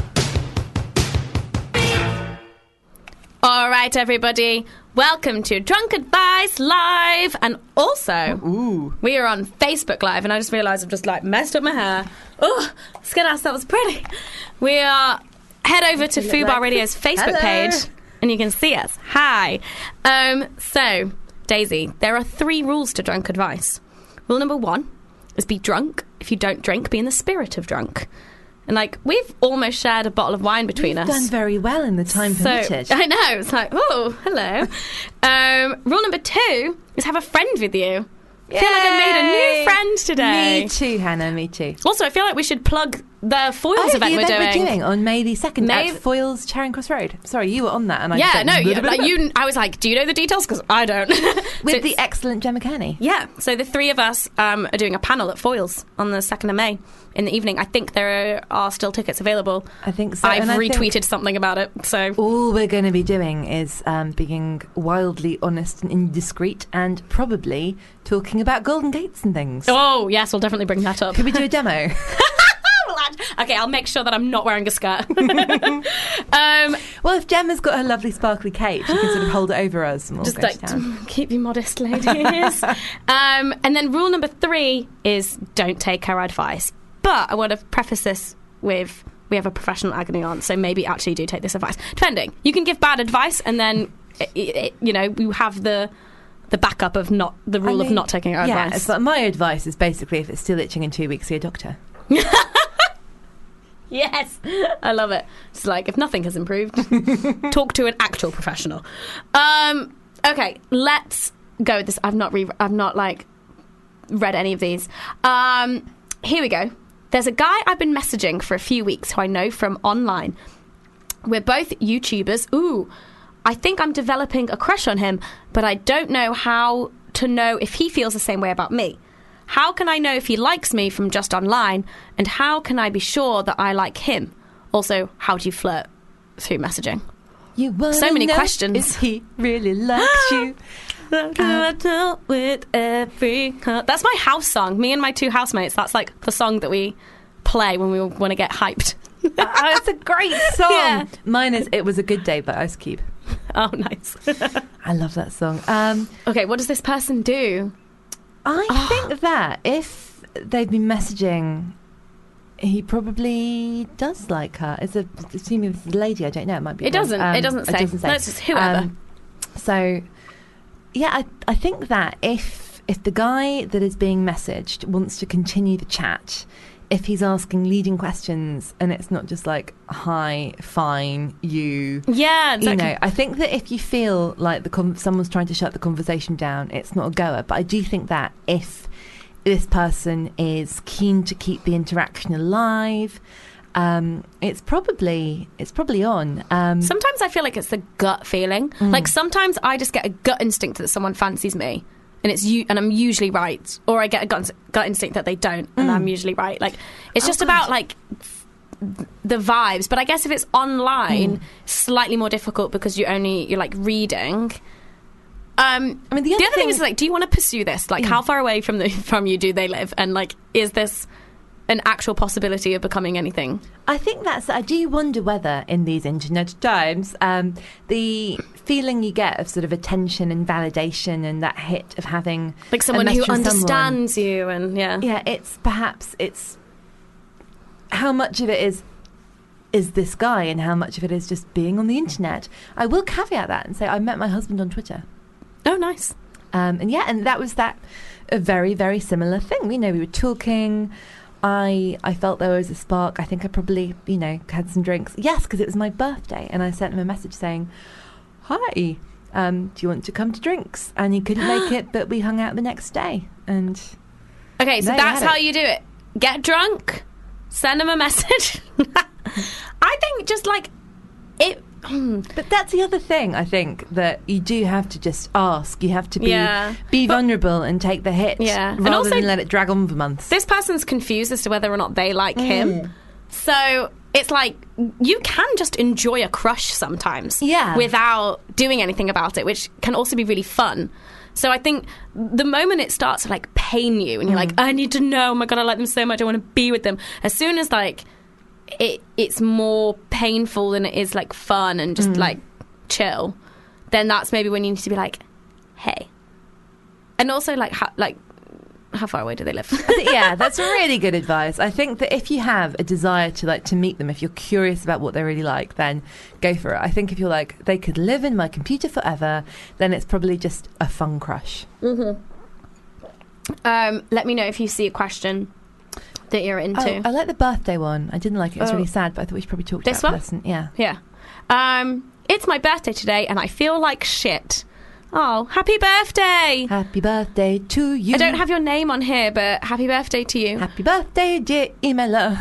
All right, everybody. Welcome to Drunk Advice Live. And also, Ooh. we are on Facebook Live. And I just realised I've just, like, messed up my hair. Oh, skin ass, that was pretty. We are... Head over to Fubar like Radio's Facebook Hello. page, and you can see us. Hi. Um, so, Daisy, there are three rules to Drunk Advice. Rule number one is be drunk. If you don't drink, be in the spirit of drunk. And, like, we've almost shared a bottle of wine between You've us. done very well in the time So, permitted. I know. It's like, oh, hello. um, rule number two is have a friend with you. I feel like I made a new Yay. friend today. Me too, Hannah, me too. Also, I feel like we should plug the Foils Oh, event the we're event doing. we're doing on May the second May- at Foyles Charing Cross Road. Sorry, you were on that, and I Yeah, just no, went, you, like you. I was like, do you know the details? Because I don't. with So the it's- excellent Gemma Kearney. yeah, so the three of us um, are doing a panel at Foyles on the second of May in the evening. I think there are still tickets available. I think so. I've and I retweeted think something about it. So all we're going to be doing is um, being wildly honest and indiscreet, and probably talking about Golden Gates and things. oh yes, we'll definitely bring that up. Could we do a demo? Well, add- okay, I'll make sure that I'm not wearing a skirt. um, Well, if Gemma's got her lovely sparkly cape, she can sort of hold it over us and we'll just go like to town. keep you modest, ladies. um, and then rule number three is don't take her advice. But I want to preface this with we have a professional agony aunt, so maybe actually do take this advice. Depending, you can give bad advice, and then it, it, you know you have the the backup of not the rule I of mean, not taking her yeah, advice. it's like my advice is basically if it's still itching in two weeks, see a doctor. Yes, I love it. It's like if nothing has improved, talk to an actual professional. Um, okay, let's go with this. I've not re- I've not like read any of these. Um, here we go. There's a guy I've been messaging for a few weeks who I know from online. We're both YouTubers. Ooh, I think I'm developing a crush on him, but I don't know how to know if he feels the same way about me. How can I know if he likes me from just online? And how can I be sure that I like him? Also, how do you flirt through messaging? You wanna So many know questions. if he really likes you. With every heart. That's my house song. Me and my two housemates. That's like the song that we play when we want to get hyped. Oh, it's a great song. Yeah. Mine is It Was a Good Day by Ice Cube. Oh, nice. I love that song. Um, Okay, what does this person do? I Ah. think that if they've been messaging, he probably does like her. It's a assuming it's a lady. I don't know. It might be. It wrong. doesn't. Um, it doesn't say. It doesn't say. No, it's just whoever. Um, so, yeah, I, I think that if if the guy that is being messaged wants to continue the chat, if he's asking leading questions and it's not just like hi, fine, you. yeah, exactly. You know, I think that if you feel like the con- someone's trying to shut the conversation down, it's not a goer. But I do think that if this person is keen to keep the interaction alive um, it's probably it's probably on. Um, Sometimes I feel like it's the gut feeling. Mm. Like sometimes I just get a gut instinct that someone fancies me, and it's you, and I'm usually right. Or I get a gut, gut instinct that they don't, and Mm. I'm usually right. Like it's Oh, just God. about like f- the vibes. But I guess if it's online, Mm. slightly more difficult because you only you're like reading. Um, I mean, the the other other thing thing- is like, do you want to pursue this? Like, Mm. how far away from the from you do they live? And like, is this an actual possibility of becoming anything? I think that's. I do wonder whether in these internet times, um, the feeling you get of sort of attention and validation and that hit of having Like a someone who message from someone- understands you, and yeah, Yeah, it's perhaps it's how much of it is is this guy and how much of it is just being on the internet. I will caveat that and say I met my husband on Twitter. Oh, nice. Um, and yeah, and that was that a very, very similar thing. You know, we were talking. I I felt there was a spark. I think I probably, you know, had some drinks. Yes, because it was my birthday, and I sent him a message saying, "Hi, um, do you want to come to drinks?" And he couldn't make it, but we hung out the next day. And Okay, so There you that's had how it. you do it. Get drunk, send them a message. I think just like it. hmm, but that's the other thing. I think that you do have to just ask. You have to be Yeah. be But- vulnerable and take the hit, Yeah. And rather also- than let it drag on for months. This person's confused as to whether or not they like Mm. him. So it's like you can just enjoy a crush sometimes, Yeah. without doing anything about it, which can also be really fun. So I think the moment it starts to like pain you, and you're Mm. like, I need to know. Oh my god, I like them so much. I want to be with them. As soon as like it, it's more painful than it is like fun and just Mm. like chill, then that's maybe when you need to be like, hey. And also like how, like how far away do they live? I think- yeah, that's really good advice. I think that if you have a desire to like to meet them, if you're curious about what they're really like, then go for it. I think if you're like, they could live in my computer forever, then it's probably just a fun crush. Um, let me know if you see a question that you're into. Oh, I like the birthday one. I didn't like it. It was Oh. really sad, but I thought we should probably talk to This that one? person. Yeah. Yeah. Um, it's my birthday today, and I feel like shit. Oh, happy birthday! Happy birthday to you. I don't have your name on here, but happy birthday to you. Happy birthday, dear emailer.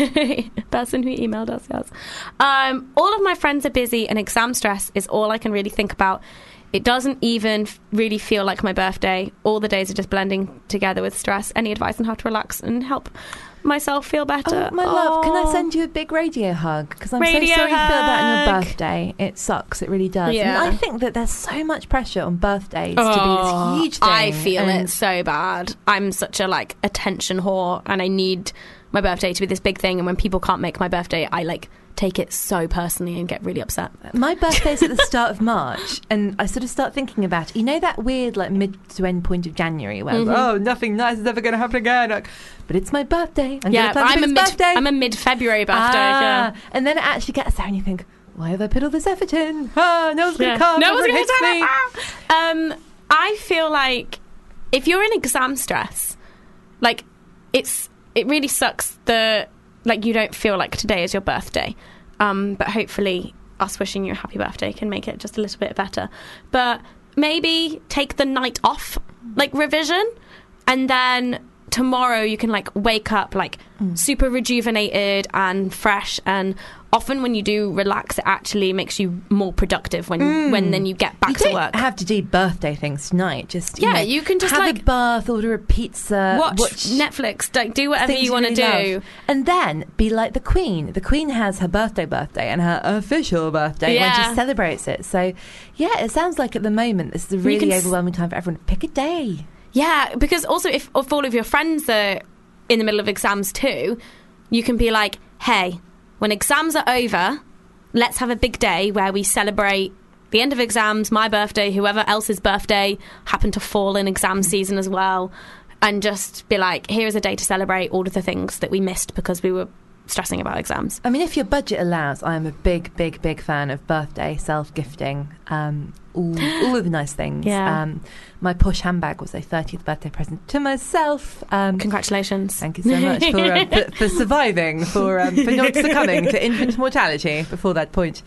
Person who emailed us, yes. Um, all of my friends are busy, and exam stress is all I can really think about. It doesn't even f- really feel like my birthday. All the days are just blending together with stress. Any advice on how to relax and help myself feel better? Oh, my love, can I Oh. send you a big radio hug? Because I'm Radio so sorry you feel that on your hug. birthday. It sucks. It really does. Yeah. And I think that there's so much pressure on birthdays to be Oh, this huge thing. I feel and it so bad. I'm such a like attention whore, and I need my birthday to be this big thing. And when people can't make my birthday, I like take it so personally and get really upset. My birthday's at the start of March, and I sort of start thinking about, you know, that weird like mid to end point of January where Mhm. oh, nothing nice is ever going to happen again. Like, but it's my birthday. I'm yeah, gonna plan the I'm a biggest mid. birthday. I'm a mid-February birthday. Ah, yeah. and then it actually gets there, and you think, why have I put all this effort in? Ah, no one's going Yeah. to come. No one's everyone gonna hates me. Um, I feel like if you're in exam stress, like it's it really sucks that like you don't feel like today is your birthday. Um, but hopefully, us wishing you a happy birthday can make it just a little bit better. But maybe take the night off, like revision, and then tomorrow you can like wake up like Mm. super rejuvenated and fresh. And often when you do relax, it actually makes you more productive when Mm. when then you get back You to don't work. have to do birthday things tonight. Just you Yeah, know, you can just, have like, a bath, order a pizza, watch, watch Netflix, like do whatever things you want to really do. love. And then be like the Queen. The Queen has her birthday birthday and her official birthday when Yeah. she celebrates it. So, yeah, it sounds like at the moment this is a You really can s- overwhelming time for everyone. Pick a day. Yeah, because also if, if all of your friends are in the middle of exams too, you can be like, hey, when exams are over, let's have a big day where we celebrate the end of exams, my birthday, whoever else's birthday happened to fall in exam season as well, and just be like, here is a day to celebrate all of the things that we missed because we were stressing about exams. I mean, if your budget allows, I am a big, big, big fan of birthday self-gifting. Um, all, all of the nice things. Yeah. Um, my posh handbag was a thirtieth birthday present to myself. Um, Congratulations. Thank you so much for, um, for, for surviving, for um, for not succumbing to infant mortality before that point.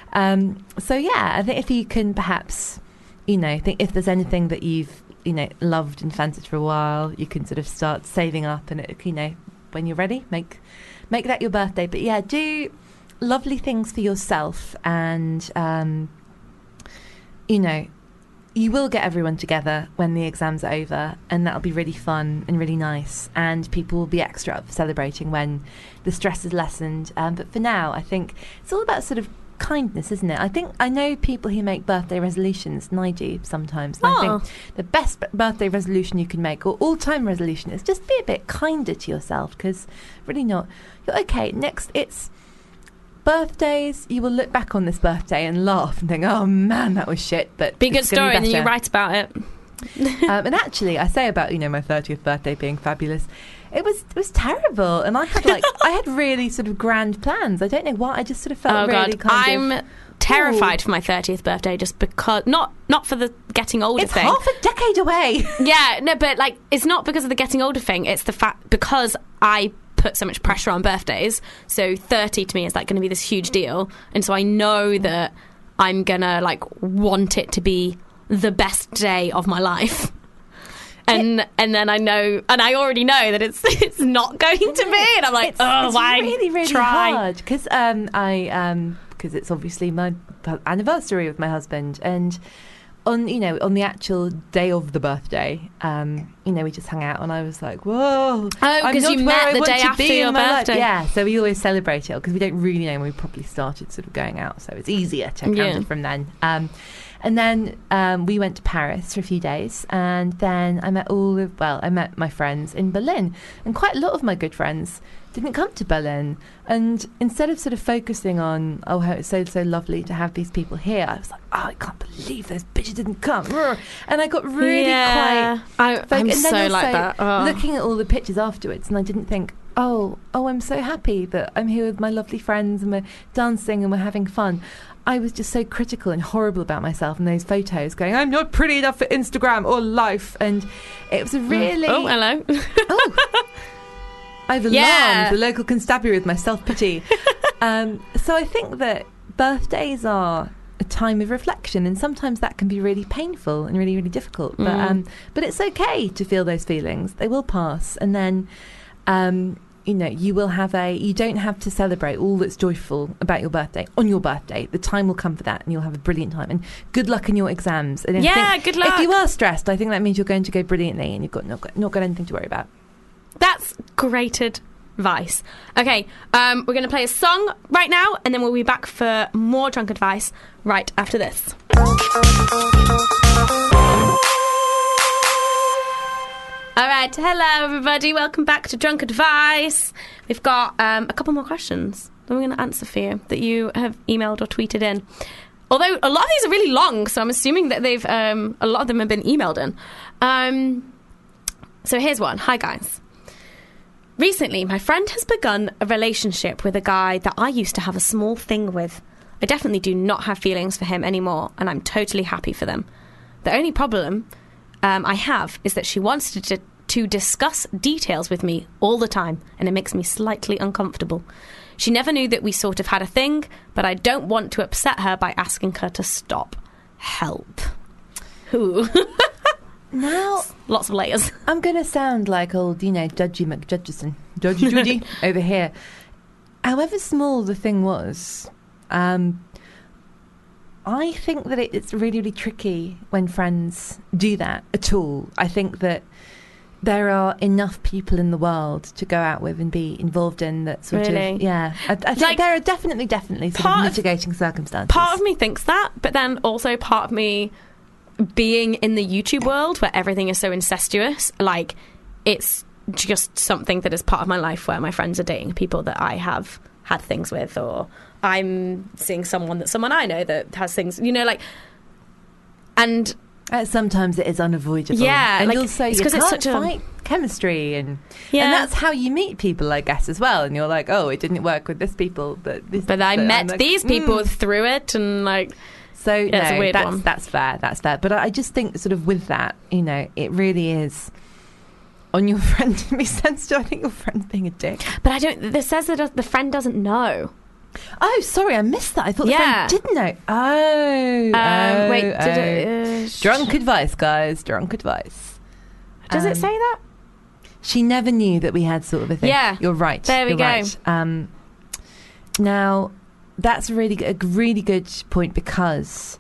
Um, so yeah, I think if you can perhaps, you know, think if there's anything that you've, you know, loved and fancied for a while, you can sort of start saving up, and it, you know, when you're ready, make make that your birthday. But yeah, do lovely things for yourself, and um, you know, you will get everyone together when the exams are over, and that'll be really fun and really nice, and people will be extra up for celebrating when the stress is lessened. Um, but for now, I think it's all about sort of kindness, isn't it? I think I know people who make birthday resolutions, and I do sometimes. And Oh. I think the best b- birthday resolution you can make, or all-time resolution, is just be a bit kinder to yourself, because really not. You're okay. Next, it's birthdays. You will look back on this birthday and laugh and think, "Oh man, that was shit." But Be a good it's gonna story, and then you better. write about it. um, and actually, I say about you know my thirtieth birthday being fabulous. It was it was terrible, and I had like I had really sort of grand plans. I don't know why. I just sort of felt Oh really god, kind I'm of. terrified Ooh. for my thirtieth birthday, just because not not for the getting older It's thing. half a decade away. Yeah, no, but like it's not because of the getting older thing. It's the fact because I put so much pressure on birthdays. So thirty to me is like going to be this huge deal, and so I know that I'm gonna like want it to be the best day of my life. And it, and then I know, and I already know that it's it's not going to be, and I'm like, it's, oh, it's why really really try? hard because um I um because it's obviously my anniversary with my husband, and on you know on the actual day of the birthday, um you know we just hung out, and I was like, whoa, Oh, I'm because not you where met I the want day to after be your in my life. birthday. Yeah, so we always celebrate it because we don't really know when we properly started sort of going out, so it's easier to count Yeah. it from then. Um, And then um, we went to Paris for a few days, and then I met all of, well, I met my friends in Berlin, and quite a lot of my good friends didn't come to Berlin. And instead of sort of focusing on, oh, how it's so, so lovely to have these people here, I was like, oh, I can't believe those bitches didn't come. And I got really Yeah. I, quite... I'm and then so also like that. Oh. looking at all the pictures afterwards, and I didn't think, oh, oh, I'm so happy that I'm here with my lovely friends, and we're dancing and we're having fun. I was just so critical and horrible about myself in those photos, going, I'm not pretty enough for Instagram or life. And it was a really... Oh, hello. Oh. I've alarmed Yeah. the local constabulary with my self-pity. um, so I think that birthdays are a time of reflection, and sometimes that can be really painful and really, really difficult. But Mm. um, but it's okay to feel those feelings. They will pass. And then... Um, you know, you will have a, you don't have to celebrate all that's joyful about your birthday on your birthday. The time will come for that, and you'll have a brilliant time. And good luck in your exams. And I Yeah, think good luck. If you are stressed, I think that means you're going to go brilliantly, and you've got not got, not got anything to worry about. That's great advice. Okay, um, we're going to play a song right now, and then we'll be back for more drunk advice right after this. All right, hello everybody. Welcome back to Drunk Advice. We've got um, a couple more questions that we're going to answer for you that you have emailed or tweeted in. Although a lot of these are really long, so I'm assuming that they've um, a lot of them have been emailed in. Um, so here's one. Hi guys. Recently, my friend has begun a relationship with a guy that I used to have a small thing with. I definitely do not have feelings for him anymore, and I'm totally happy for them. The only problem um, I have is that she wants to, to, to discuss details with me all the time, and it makes me slightly uncomfortable. She never knew that we sort of had a thing, but I don't want to upset her by asking her to stop. Help. Ooh. Now, Lots of layers. I'm going to sound like old, you know, Judgy McJudgeson, Judgy Judy over here. However small the thing was, um, I think that it, it's really, really tricky when friends do that at all. I think that there are enough people in the world to go out with and be involved in that sort Really? of... Yeah. I, I think Like, there are definitely, definitely sort part of of- mitigating circumstances. Part of me thinks that, but then also part of me being in the YouTube world where everything is so incestuous, like it's just something that is part of my life where my friends are dating people that I have had things with, or I'm seeing someone that someone I know that has things, you know, like, and Uh, sometimes it is unavoidable. Yeah, and like, you'll say it's you 'cause can't it's such a- fight chemistry, and Yeah. and that's how you meet people, I guess, as well. And you're like, oh, it didn't work with this people, but this. but I I'm met like, these people mm. through it, and like, So Yeah, it's a no, weird that's one. that's fair. That's fair. But I just think, sort of, with that, you know, it really is on your friend to be sensitive. I think your friend's being a dick. but I don't. This says that the friend doesn't know. Oh, sorry, I missed that. I thought Yeah. the friend did know. Oh, Um, oh, wait, did oh. it? Uh, sh- Drunk advice, guys. Drunk advice. Does Um, it say that? She She never knew that we had sort of a thing. Yeah. You're right. There we You're go. Right. Um, now, that's a really, a really good point, because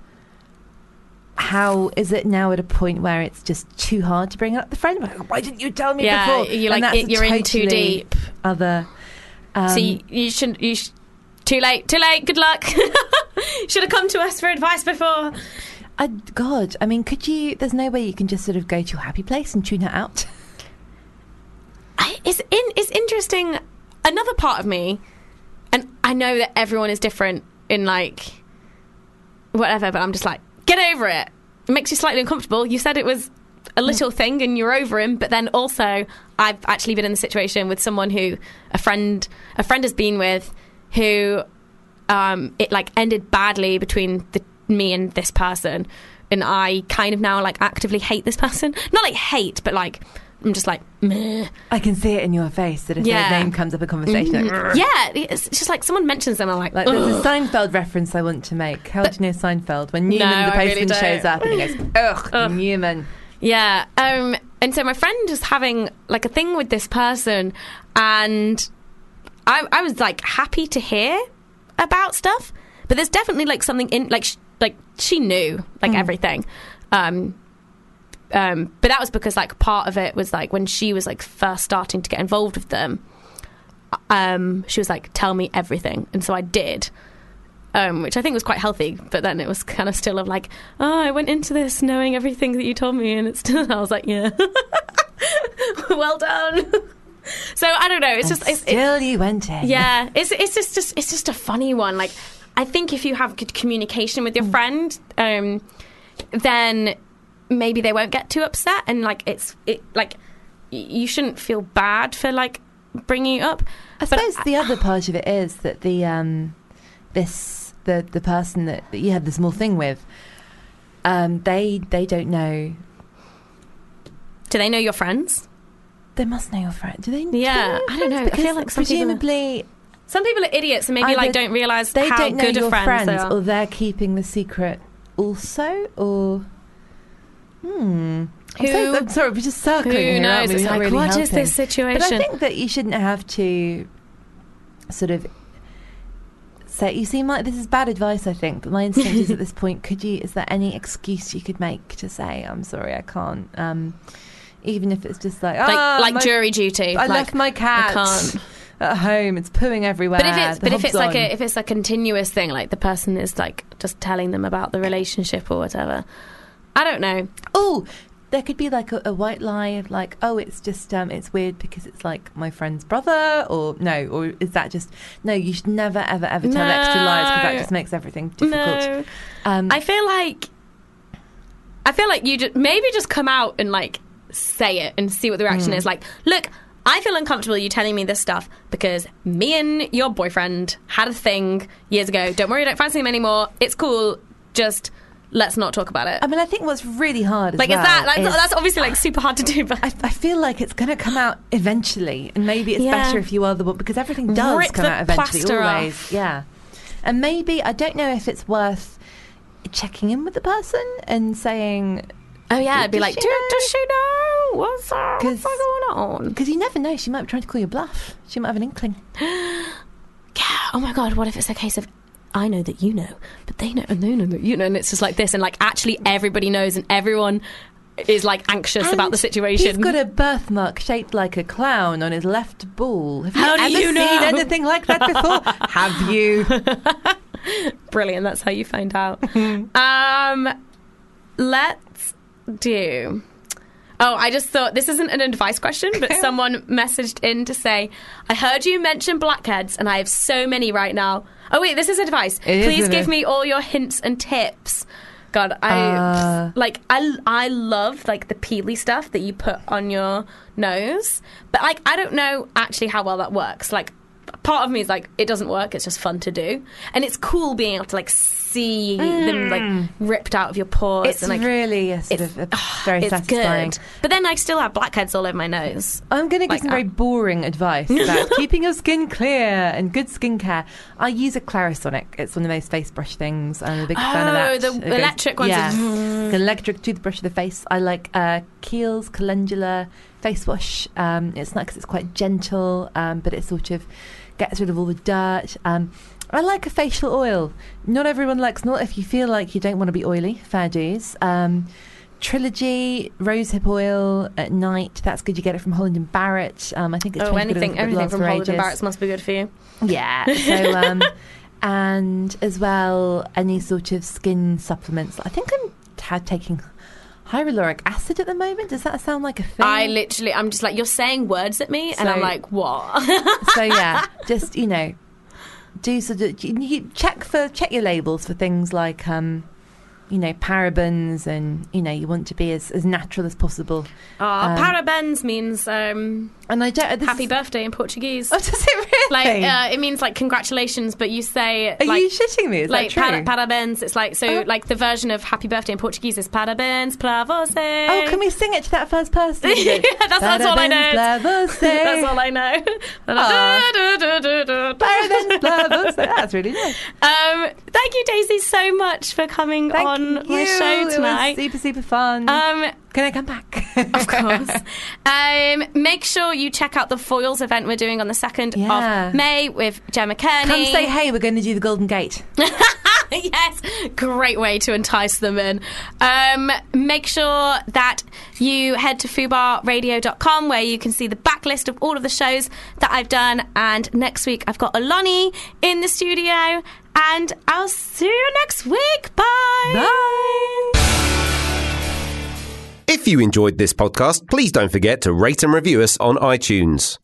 how is it now at a point where it's just too hard to bring up the friend? Why didn't you tell me Yeah, before? you're And like, that's it- you're a in too totally deep. Other. Um, So you, you shouldn't. You sh- too late. Too late. Good luck. Should have come to us for advice before. I, God, I mean, could you? There's no way you can just sort of go to your happy place and tune her out. I, it's in. It's interesting. Another part of me, and I know that everyone is different in like whatever, but I'm just like, get over it. It makes you slightly uncomfortable. You said it was a little thing and you're over him, but then also I've actually been in the situation with someone who a friend a friend has been with who um it like ended badly between the, me and this person, and I kind of now like actively hate this person. Not like hate, but like I'm just like meh. I can see it in your face that if Yeah. their name comes up in conversation, like, Yeah, it's just like someone mentions them, I'm like, like there's a ugh. Seinfeld reference I want to make. How do you know Seinfeld? When Newman No, the I really postman shows don't. up and he goes, ugh, Ugh. Newman. Yeah, um, and so my friend was having like a thing with this person, and I, I was like happy to hear about stuff, but there's definitely like something in like sh- like she knew like Mm. everything, um, um, but that was because like part of it was like when she was like first starting to get involved with them, um, she was like, tell me everything, and so I did. Um, which I think was quite healthy, but then it was kind of still of like, oh, I went into this knowing everything that you told me, and it's still, I was like, yeah, well done. So I don't know. It's And just, it's, it, still you went in. yeah, it's it's just, just it's just a funny one. Like, I think if you have good communication with your friend, um, then maybe they won't get too upset, and like it's it like y- you shouldn't feel bad for like bringing it up. I But suppose the other part of it is that the um, this the the person that, that you had the small thing with, um, they they don't know. Do they know your friends? They must know your friend. Do they? Yeah, do they I don't know. I Because feel like some people are- presumably Some people are idiots and maybe Either like don't realise they how don't know good your of friends, they are. or they're keeping the secret also, or hmm. I'm, Who- so, I'm sorry, we're just circling Who here, knows? aren't we? It's We're not like, really what is helping. this situation? But I think that you shouldn't have to sort of say. You seem like this is bad advice. I think, but my instinct is at this point. Could you? Is there any excuse you could make to say, "I'm sorry, I can't"? Um, even if it's just like, like "Ah, like my- jury duty. I like, left my cat I can't. at home. It's pooing everywhere. But if it's the but if it's hob's like on." a if it's a continuous thing, like the person is like just telling them about the relationship or whatever. I don't know. Oh, there could be like a, a white lie of like, oh, it's just um, it's weird because it's like my friend's brother, or no, or is that just no? You should never, ever, ever tell extra lies because that No. just makes everything difficult. No, Um, I feel like I feel like you just maybe just come out and like say it and see what the reaction Mm. is. Like, look, I feel uncomfortable you telling me this stuff because me and your boyfriend had a thing years ago. Don't worry, I don't fancy him anymore. It's cool. Just let's not talk about it. I mean, I think what's really hard, as Like, well, is that like, is that's obviously like super hard to do, but I, I feel like it's going to come out eventually, and maybe it's Yeah. better if you are the one because everything does Rip come the out eventually. plaster off. Always, yeah. And maybe I don't know if it's worth checking in with the person and saying. oh yeah, I'd be Does like, she do, know? does she know what's, uh, what's 'Cause- going on? Because you never know, she might be trying to call you a bluff. She might have an inkling. Yeah. Oh my god, what if it's a case of I know that you know, but they know and they know that you know, and it's just like this, and like actually everybody knows, and everyone is like anxious about the And situation. He's got a birthmark shaped like a clown on his left ball. Have How you do ever you seen know? anything like that before? Have you? Brilliant. That's how you find out. um, let's do. Oh, I just thought this isn't an advice question, but someone messaged in to say, I heard you mention blackheads and I have so many right now. Oh, wait, this is advice. It is Please advice. give me all your hints and tips. God, I Uh. like I I love like the peely stuff that you put on your nose, but like I don't know actually how well that works. Like part of me is like it doesn't work. It's just fun to do, and it's cool being able to like see them like ripped out of your pores. It's and, like, really a sort it's, of a very it's satisfying. good. But then I still have blackheads all over my nose. I'm going to give Like some that. very boring advice about keeping your skin clear and good skincare. I use a Clarisonic. It's one of those face brush things. I'm a big fan of Oh, that. the It goes- electric ones. Yeah, Mm. the electric toothbrush of the face. I like uh, Kiehl's Calendula face wash. Um, it's not because it's quite gentle, um, but it sort of gets rid of all the dirt. Um, I like a facial oil. Not everyone likes. Not if you feel like you don't want to be oily. Fair dues. Um, Trilogy rosehip oil at night. That's good. You get it from Holland and Barrett. Um, I think it's Oh, twenty quid anything, a- it everything lasts from for Holland and ages. Barrett's must be good for you. Yeah. So, um, and as well, any sort of skin supplements. I think I'm ta- taking hyaluronic acid at the moment. Does that sound like a thing? I literally, I'm just like, you're saying words at me, and So- I'm like, what? So yeah, just you know, do sort of you, you check for check your labels for things like um, you know, parabens, and you know, you want to be as, as natural as possible. Oh, Um, parabens means um, And I don't. This happy is, birthday in Portuguese. Oh, does it really? Like uh, it means like congratulations, but you say Are like you shitting me? Is like that true? para- parabens. It's like so Oh. like the version of happy birthday in Portuguese is parabens para você. Oh, can we sing it to that first person? Yeah, that's- that's all I know. Parabens, That's all I know. Parabens, blah, blah, blah. That's really nice. Um, thank you, Daisy, so much for coming Thank on you. my show It was tonight. super, super fun. Um, Can I come back? Of course. Um, make sure you check out the Foils event we're doing on the second Yeah. of May with Gemma Kearney. Come say hey, we're going to do the Golden Gate. Yes, great way to entice them in. Um, make sure that you head to fubar radio dot com where you can see the backlist of all of the shows that I've done. And next week I've got Aloni in the studio, and I'll see you next week. Bye. Bye. If you enjoyed this podcast, please don't forget to rate and review us on iTunes.